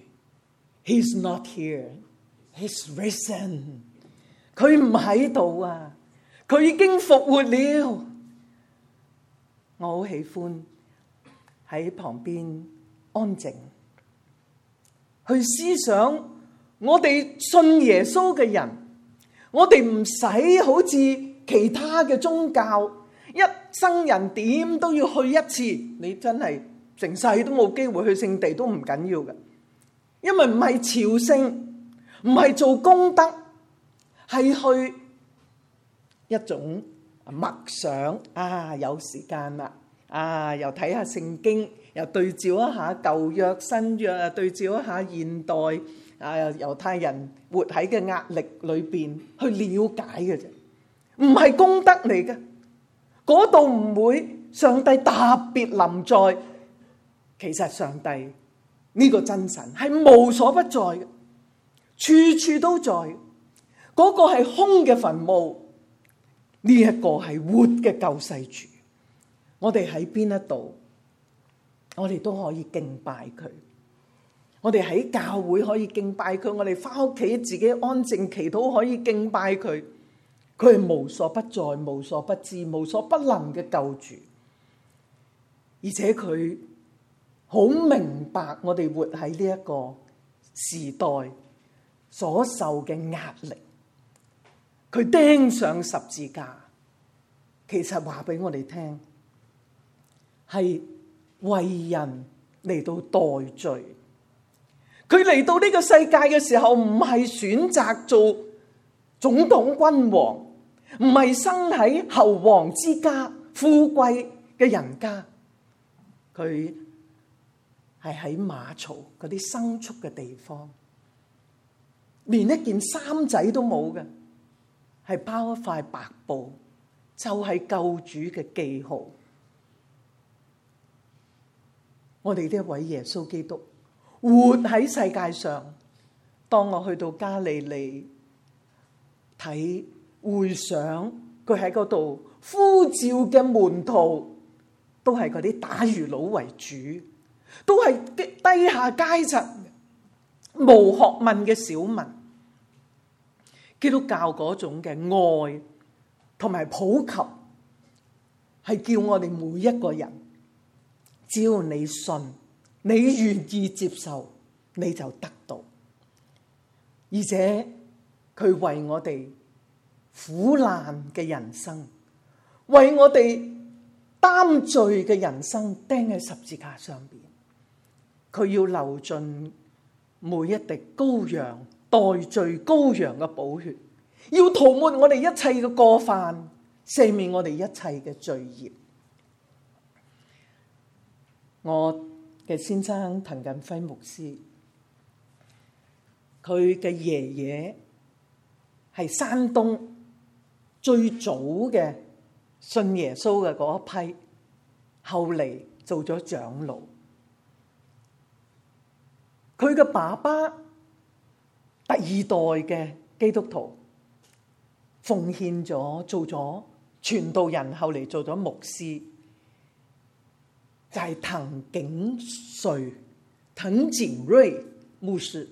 He's not here, He's risen。佢唔喺度啊，佢已經復活了。我好喜歡喺旁邊安靜，去思想我哋信耶穌嘅人，我哋唔使好似其他嘅宗教，一生人點都要去一次。你真係成世都冇機會去聖地都唔緊要嘅，因為唔係朝聖，唔係做功德，係去一種默想有時間啦，又睇下聖經，又對照一下舊約新約，對照一下現代猶太人活喺嘅壓力裏邊去了解嘅啫，唔係功德嚟嘅。嗰度唔會上帝特別臨在，其實上帝呢個真神係無所不在嘅，處處都在。嗰個係空嘅墳墓，呢一個係活嘅救世主。我哋喺邊一度，我哋都可以敬拜佢。我哋喺教會可以敬拜佢，我哋翻屋企自己安靜祈禱可以敬拜佢。佢係無所不在、無所不知、無所不能嘅救主，而且佢好明白我哋活喺呢一個時代所受嘅壓力。佢釘上十字架，其實話俾我哋聽，係為人嚟到代罪。佢嚟到呢個世界嘅時候，唔係選擇做總統君王，唔係生喺侯王之家富貴嘅人家，佢係喺馬槽嗰啲牲畜嘅地方，連一件衫仔都冇嘅，係包一塊白布，就係救主嘅記號。我哋呢一位耶穌基督活喺世界上。當我去到加利利睇會想，佢喺嗰度呼召嘅門徒都係嗰啲打魚佬為主，都係低下階層、無學問嘅小民。基督教嗰種嘅愛同埋普及，係叫我哋每一個人，只要你信，你願意接受，你就得到。而且佢為我哋苦難嘅人生，為我哋擔罪嘅人生釘喺十字架上邊，佢要流盡每一滴羔羊代罪羔羊嘅寶血，要塗抹我哋一切嘅過犯，赦免我哋一切嘅罪孽。我嘅先生滕近輝牧師，佢嘅爺爺係山東最早嘅信耶穌嘅嗰一批，後嚟做咗長老。佢嘅爸爸第二代嘅基督徒，奉獻咗做咗傳道人，後嚟做咗牧師，就係滕景瑞牧師。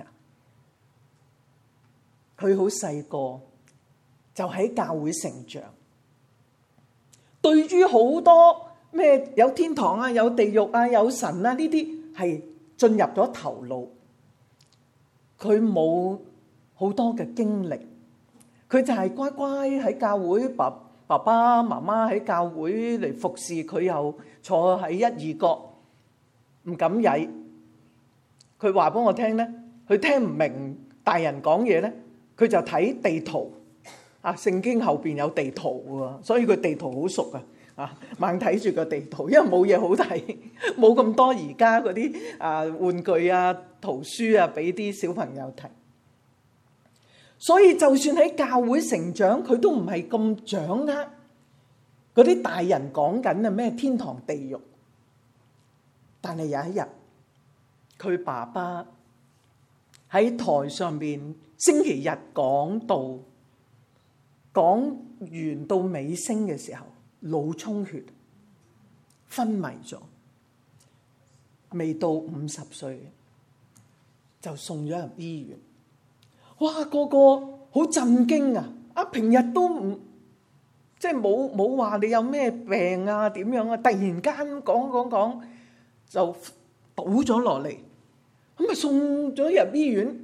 佢好細個就喺教會成長，對於好多咩有天堂啊、有地獄啊、有神啊呢啲係進入咗頭腦。 佢冇好多嘅經歷，佢就係乖乖喺教會，爸爸媽媽喺教會嚟服侍，佢又坐喺一二角，唔敢曳。佢話俾我聽咧，佢聽唔明大人講嘢咧，佢就睇地圖。聖經後邊有地圖喎，所以佢地圖好熟啊！猛睇住個地圖，因為冇嘢好睇，冇咁多而家嗰啲玩具啊、圖書啊，俾啲小朋友睇。所以就算喺教會成長，佢都唔係咁掌握嗰啲大人講緊嘅咩天堂地獄。但係有一日，佢爸爸喺台上面星期日講道，講完到尾聲嘅時候，腦充血，昏迷咗，未到50歲就送咗入醫院。哇！個個好震驚啊！平日都唔即係冇話你有咩病啊點樣啊，突然間講就倒咗落嚟，咁咪送咗入醫院，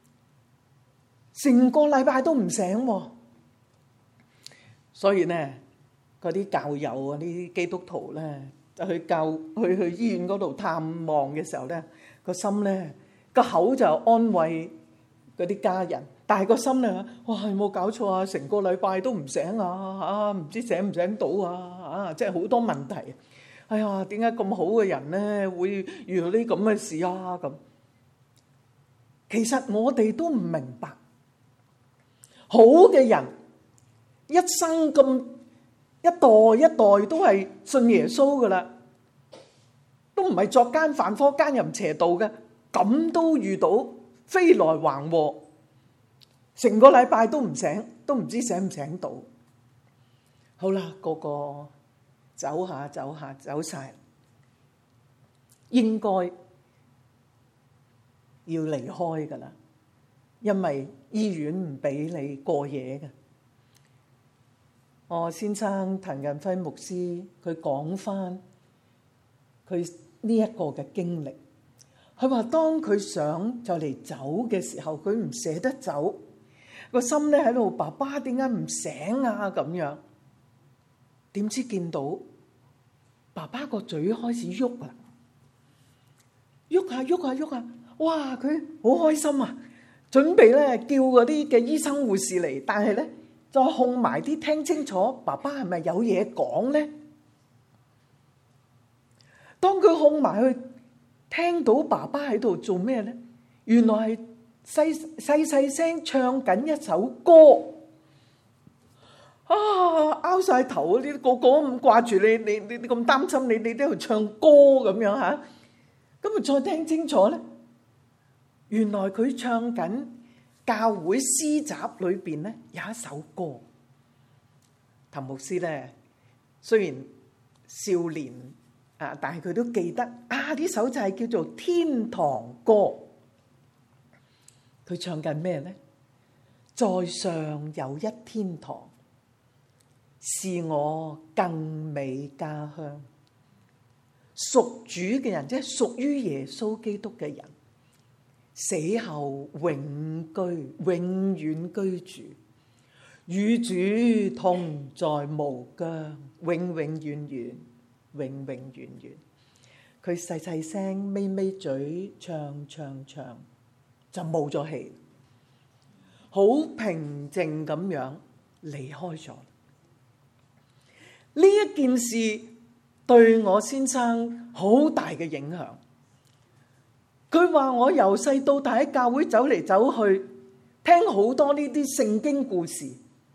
成個禮拜都唔醒喎。所以咧，嗰啲教友啊，啲基督徒咧，就去醫院嗰度探望嘅時候咧，個心咧，個口就安慰嗰啲家人，但係個心咧，哇，有冇搞錯啊？成個禮拜都唔醒啊！唔知醒唔醒到啊！即係好多問題。哎呀，點解咁好嘅人咧會遇到啲咁嘅事啊？咁其實我哋都唔明白，好嘅人一生咁一代一代都係信耶穌噶啦，都唔係作奸犯科、奸淫邪道嘅，咁都遇到飛來橫禍，成個禮拜都唔醒，都唔知醒唔醒到。好啦，個個走下走晒，應該要離開噶啦，因為醫院唔俾你過夜嘅。我先生滕近輝牧師佢講翻佢呢一個嘅經歷，佢話當佢想就嚟走嘅時候，佢唔捨得走，個心咧喺度，爸爸點解唔醒啊？咁樣，點知見到爸爸個嘴開始喐啦，喐下，哇！佢好開心啊，準備咧叫嗰啲嘅醫生護士嚟，但係咧再控埋啲，聽清楚爸爸係咪有嘢講咧？當佢控埋去，聽到爸爸喺度做咩咧？原來係細聲唱緊一首歌。拗晒頭，呢個個咁掛住你咁擔心你都喺度唱歌咁樣吓，咁啊再聽清楚咧，原來佢唱緊教會詩集裏邊咧有一首歌。譚牧師咧雖然少年但係佢都記得呢首就係叫做《天堂歌》。佢唱緊咩咧？在上有一天堂，是我更美家鄉。屬主嘅人，即係屬於耶穌基督嘅人，死後永遠居住，與主同在無疆，永遠。佢細聲咪嘴唱就冇咗氣，好平靜咁樣離開咗。呢一件事對我先生好大嘅影響。佢話我由細到大喺教會走嚟走去，聽好多呢啲聖經故事。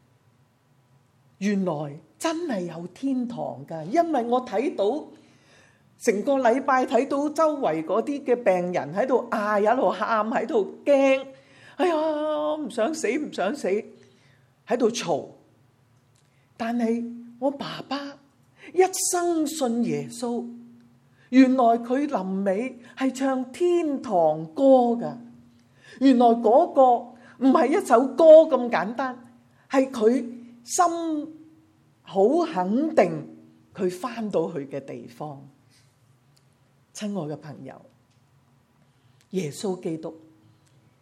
原來真係有天堂㗎，因為我睇到成個禮拜睇到周圍嗰啲嘅病人喺度嗌，喺度喊，喺度驚，哎呀，唔想死，喺度嘈。但係我爸爸一生信耶穌，原來佢臨尾係唱天堂歌㗎。原來嗰個唔係一首歌咁簡單，係佢心好肯定佢返到去嘅地方。親愛嘅朋友，耶穌基督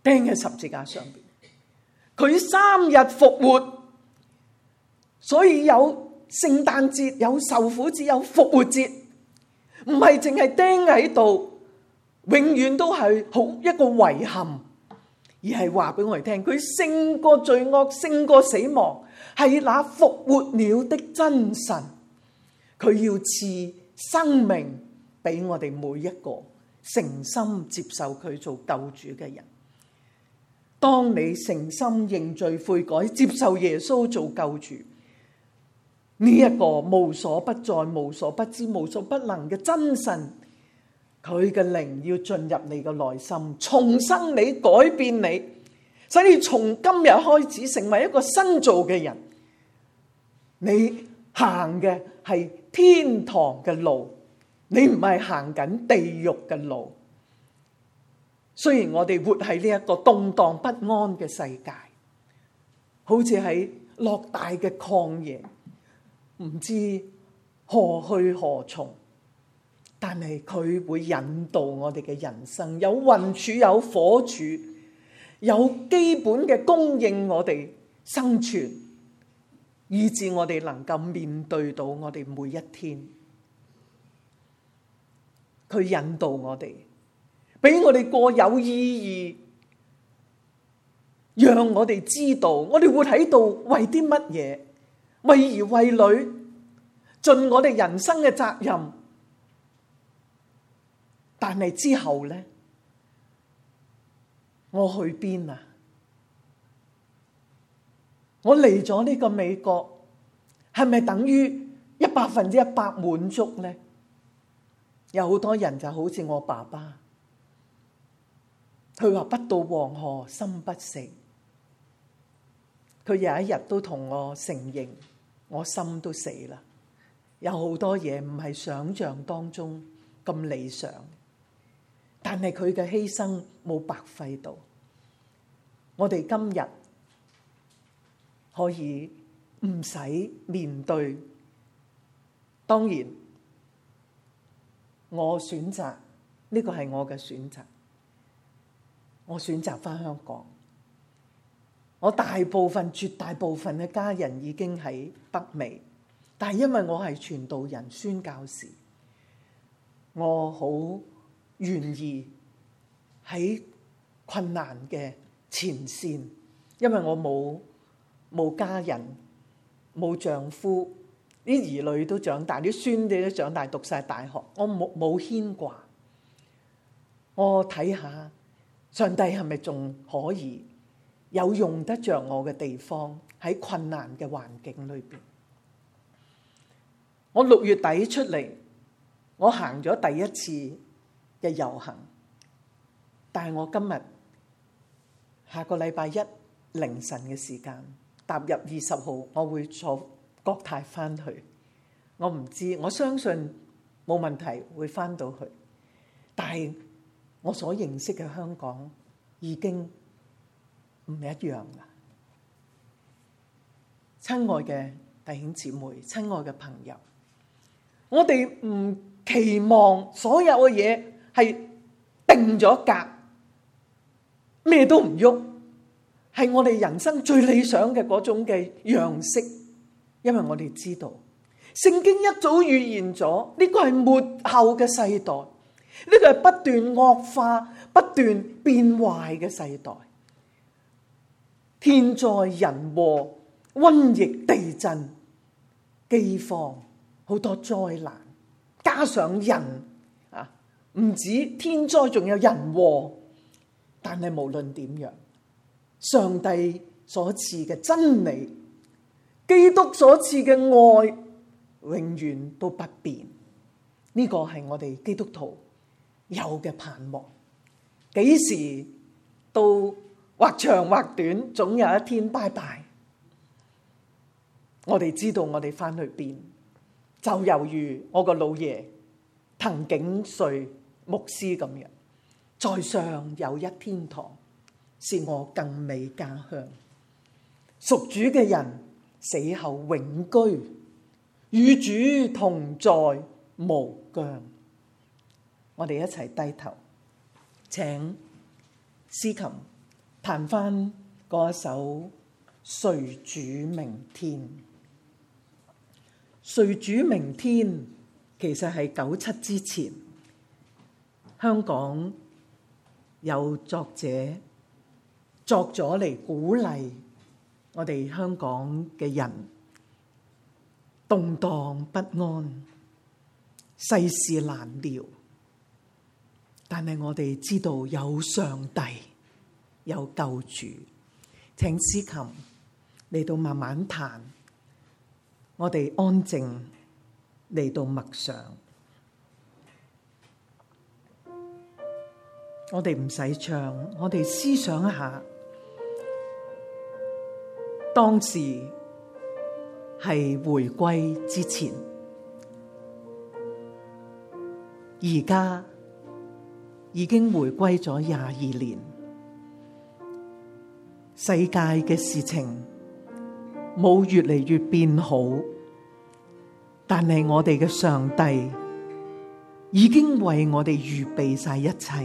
釘喺十字架上邊。佢3日復活，所以有聖誕節、有受苦節、有復活節，唔係淨係釘喺度，永遠都係好一個遺憾，而係話俾我哋聽，佢勝過罪惡，勝過死亡，係那復活了的真神。佢要賜生命俾我哋每一個誠心接受佢做救主嘅人。當你誠心認罪悔改，接受耶穌做救主，呢一個無所不在、無所不知、無所不能嘅真神，佢嘅靈要進入你嘅內心，重生你、改變你，使你從今日開始成為一個新造嘅人。你行嘅係天堂嘅路，你唔係行緊地獄嘅路。雖然我哋活喺呢一個動盪不安嘅世界，好似喺落大嘅曠野，唔知何去何從，但係佢會引導我哋嘅人生，有雲柱，有火柱，有基本嘅供應我哋生存，以致我哋能夠面對到我哋每一天。佢引導我哋，俾我哋過有意義，讓我哋知道我哋活喺度為啲乜嘢，為兒為女，盡我哋人生嘅責任。但係之後呢，我去邊啊？我嚟咗呢個美國，係咪等於100%滿足呢？有好多人就好似我爸爸，佢話不到黃河心不死。佢有一日都同我承認，我心都死啦。有好多嘢唔係想象當中咁理想，但係佢嘅犧牲冇白費到。我哋今日可以唔使面對，當然我選擇呢個係我嘅選擇。我選擇返香港，我絕大部分嘅家人已經喺北美，但係因為我係傳道人、宣教士，我好願意喺困難嘅前線，因為我冇家人、冇丈夫，啲兒女都長大，啲孫子都長大，讀晒大學，我冇牽掛。我睇下上帝係咪仲可以有用得着我嘅地方，喺困難嘅環境裏邊。我6月底出嚟，我行咗第一次嘅遊行，但係我今日下個禮拜1凌晨嘅時間踏入20號，我會坐國泰翻去。我唔知，我相信冇問題會翻到去，但係我所認識嘅香港已經唔一樣啦。親愛嘅弟兄姊妹，親愛嘅朋友，我哋唔期望所有嘅嘢係定咗格，咩都唔喐，係我哋人生最理想嘅嗰種嘅樣式。因為我哋知道聖經一早預言咗，呢個係末後嘅世代，呢個係不斷惡化、不斷變壞嘅世代。天災人禍、瘟疫、地震、饑荒，好多災難，加上人啊，唔止天災，仲有人禍。但係無論點樣，上帝所賜嘅真理，基督所賜嘅愛，永遠都不變。呢個係我哋基督徒有嘅盼望。幾時都或長或短，總有一天拜拜。我哋知道我哋翻去邊，就猶如我個老爺滕景瑞牧師咁樣，在上有一天堂，是我更美家鄉。屬主嘅人死後永居，與主同在無疆。我哋一齊低頭，請司琴彈翻嗰一首誰主明天。誰主明天其實係97之前，香港有作者作咗嚟鼓勵我哋香港嘅人，動盪不安，世事難料，但係我哋知道有上帝，有救主。請司琴嚟到慢慢彈，我哋安靜嚟到默想。我哋唔使唱，我哋思想一下，當時係回歸之前，而家已經回歸咗22年，世界嘅事情冇越嚟越變好，但係我哋嘅上帝已經為我哋預備晒一切。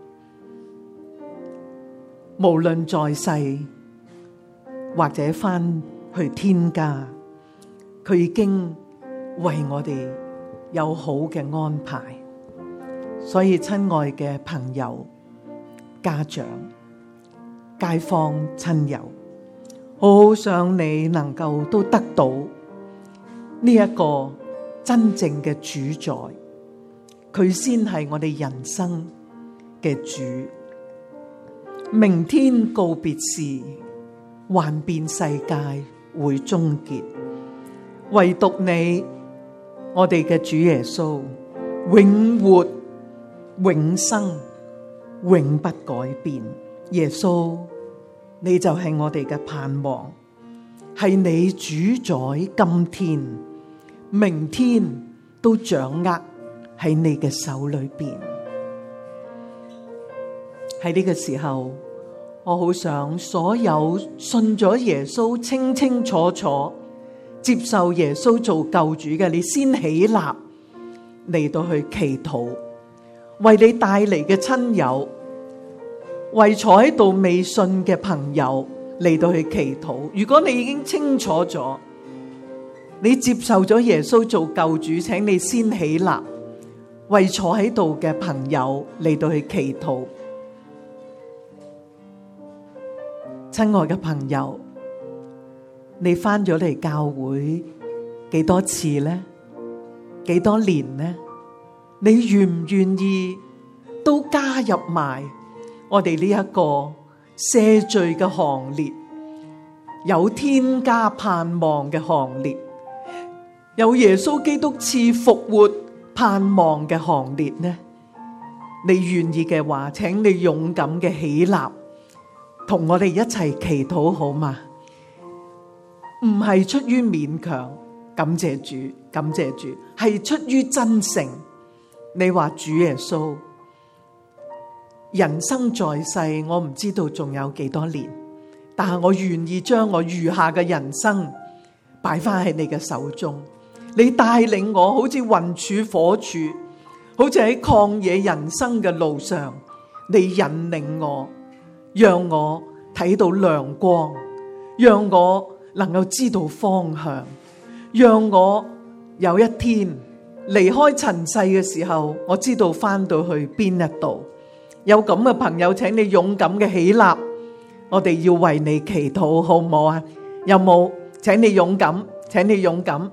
無論在世或者返去天家，佢已經為我哋有好嘅安排。所以親愛嘅朋友、家長、街坊、親友，好想你能夠都得到呢一個真正嘅主宰，佢先係我哋人生嘅主。明天告別時，幻變世界會終結，唯獨你，我哋嘅主耶穌，永活、永生、永不改變。耶穌，你就係我哋嘅盼望，係你主宰今天、明天都掌握喺你嘅手裏邊。喺呢個時候，我好想所有信咗耶穌清清楚楚接受耶穌做救主嘅，你先起立嚟到去祈禱，為你帶嚟嘅親友，為坐喺度未信嘅朋友嚟到去祈禱。如果你已經清楚咗，你接受咗耶穌做救主，請你先起立，為坐喺度嘅朋友嚟到去祈禱。親愛嘅朋友，你返咗嚟教會幾多次呢？幾多年呢？你願唔願意都加入埋我哋呢一個赦罪嘅行列，有天家盼望嘅行列，有耶穌基督賜復活盼望嘅行列呢？你願意嘅話，請你勇敢嘅起立，同我哋一齊祈禱好嗎？唔係出於勉強，感謝主，感謝主，係出於真誠。你話主耶穌，人生在世，我唔知道仲有幾多年，但係我願意將我餘下嘅人生擺翻喺你嘅手中。你帶領我，好似雲柱火柱，好似喺曠野人生嘅路上，你引領我，讓我睇到亮光，讓我能夠知道方向，讓我有一天離開塵世嘅時候，我知道翻到去邊一度。有咁嘅朋友，請你勇敢嘅起立，我哋要為你祈禱，好唔好啊？有冇？請你勇敢，請你勇敢。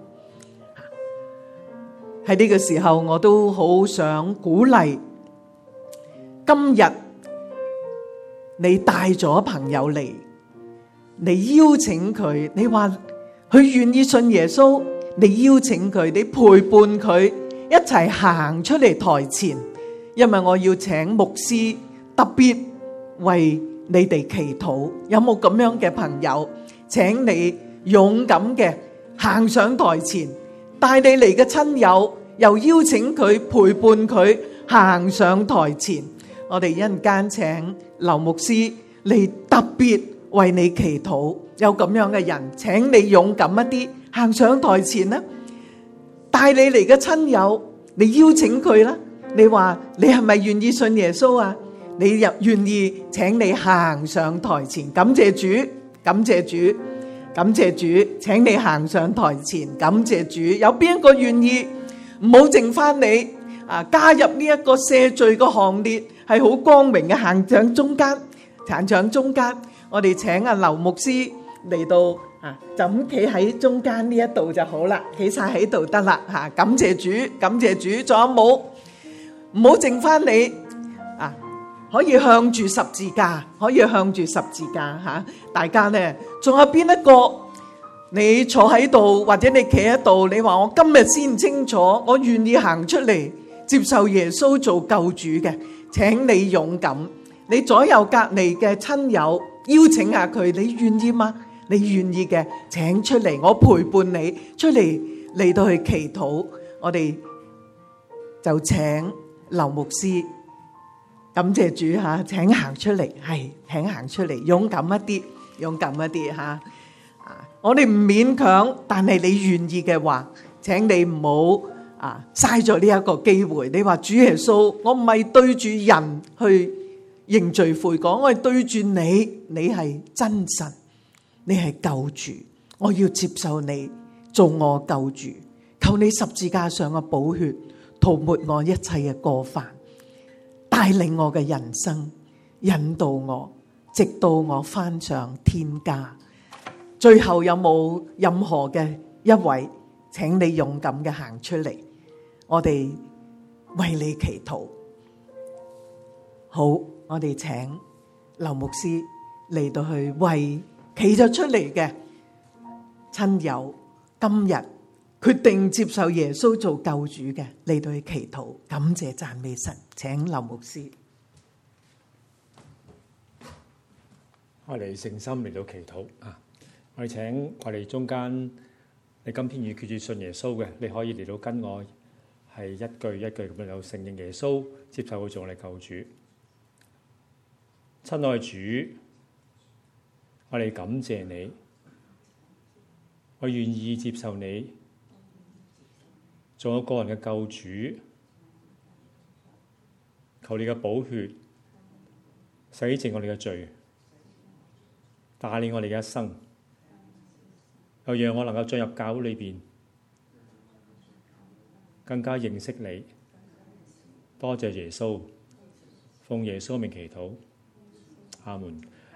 喺呢個時候，我都好想鼓勵，今日你帶咗朋友嚟，你邀請佢，你話佢願意信耶穌，你邀請佢，你陪伴佢一齊行出嚟台前，因為我要請牧師特別為你哋祈禱。有冇咁樣嘅朋友？請你勇敢嘅行上台前，帶你嚟嘅親友又邀請佢陪伴佢行上台前。我哋一陣間請劉牧師嚟特別為你祈禱。有咁樣嘅人，請你勇敢一啲行上台前啦，帶你嚟嘅親友，你邀請佢啦。你話你係咪願意信耶穌啊？ 你又願意，請你行上台前，感謝主，感謝主，感謝主，請你行上台前，感謝主。有邊一個願意？唔好剩翻你加入呢一個赦罪嘅行列，係好光榮嘅，行上中間，行上中間。我哋請阿劉牧師嚟到就咁企喺中間呢一度就好啦，企晒喺度得啦吓。感謝主，感謝主。仲有冇？唔好剩翻你可以向住十字架，可以向住十字架吓。大家呢，仲有邊一個？你坐喺度或者你企喺度，你話我今日先清楚，我願意行出嚟接受耶穌做救主嘅，請你勇敢。你左右隔籬嘅親友邀請下佢，你願意嗎？你願意嘅，請出嚟，我陪伴你出嚟到去祈禱。我哋就請劉牧師，感謝主吓，請行出嚟，係請行出嚟，勇敢一啲，勇敢一啲吓。我哋唔勉強，但係你願意嘅話，請你唔好嘥咗呢一個機會。你話主耶穌，我唔係對住人去認罪悔改，我係對住你，你係真神，你係救主，我要接受你做我救主。求你十字架上嘅寶血塗抹我一切嘅過犯，帶領我嘅人生，引導我直到我返上天家。最後有冇任何嘅一位，請你勇敢嘅行出嚟，我哋為你祈禱。好，我哋請劉牧師嚟到去為企咗出嚟嘅親友，今日決定接受耶穌做救主嘅，嚟到去祈禱，感謝讚美神。請劉牧師， 我哋誠心嚟到祈禱我哋請我哋中間，你今天已決志信耶穌嘅，你可以嚟到跟我係一句一句咁樣有承認耶穌，接受佢做我哋救主。親愛主，我哋感謝你，我願意接受你做我個人嘅救主。求你嘅寶血洗淨我哋嘅罪，帶領我哋嘅一生。又讓我能夠進入教會裏邊，更加認識你。多謝耶穌，奉耶穌名祈禱，阿門。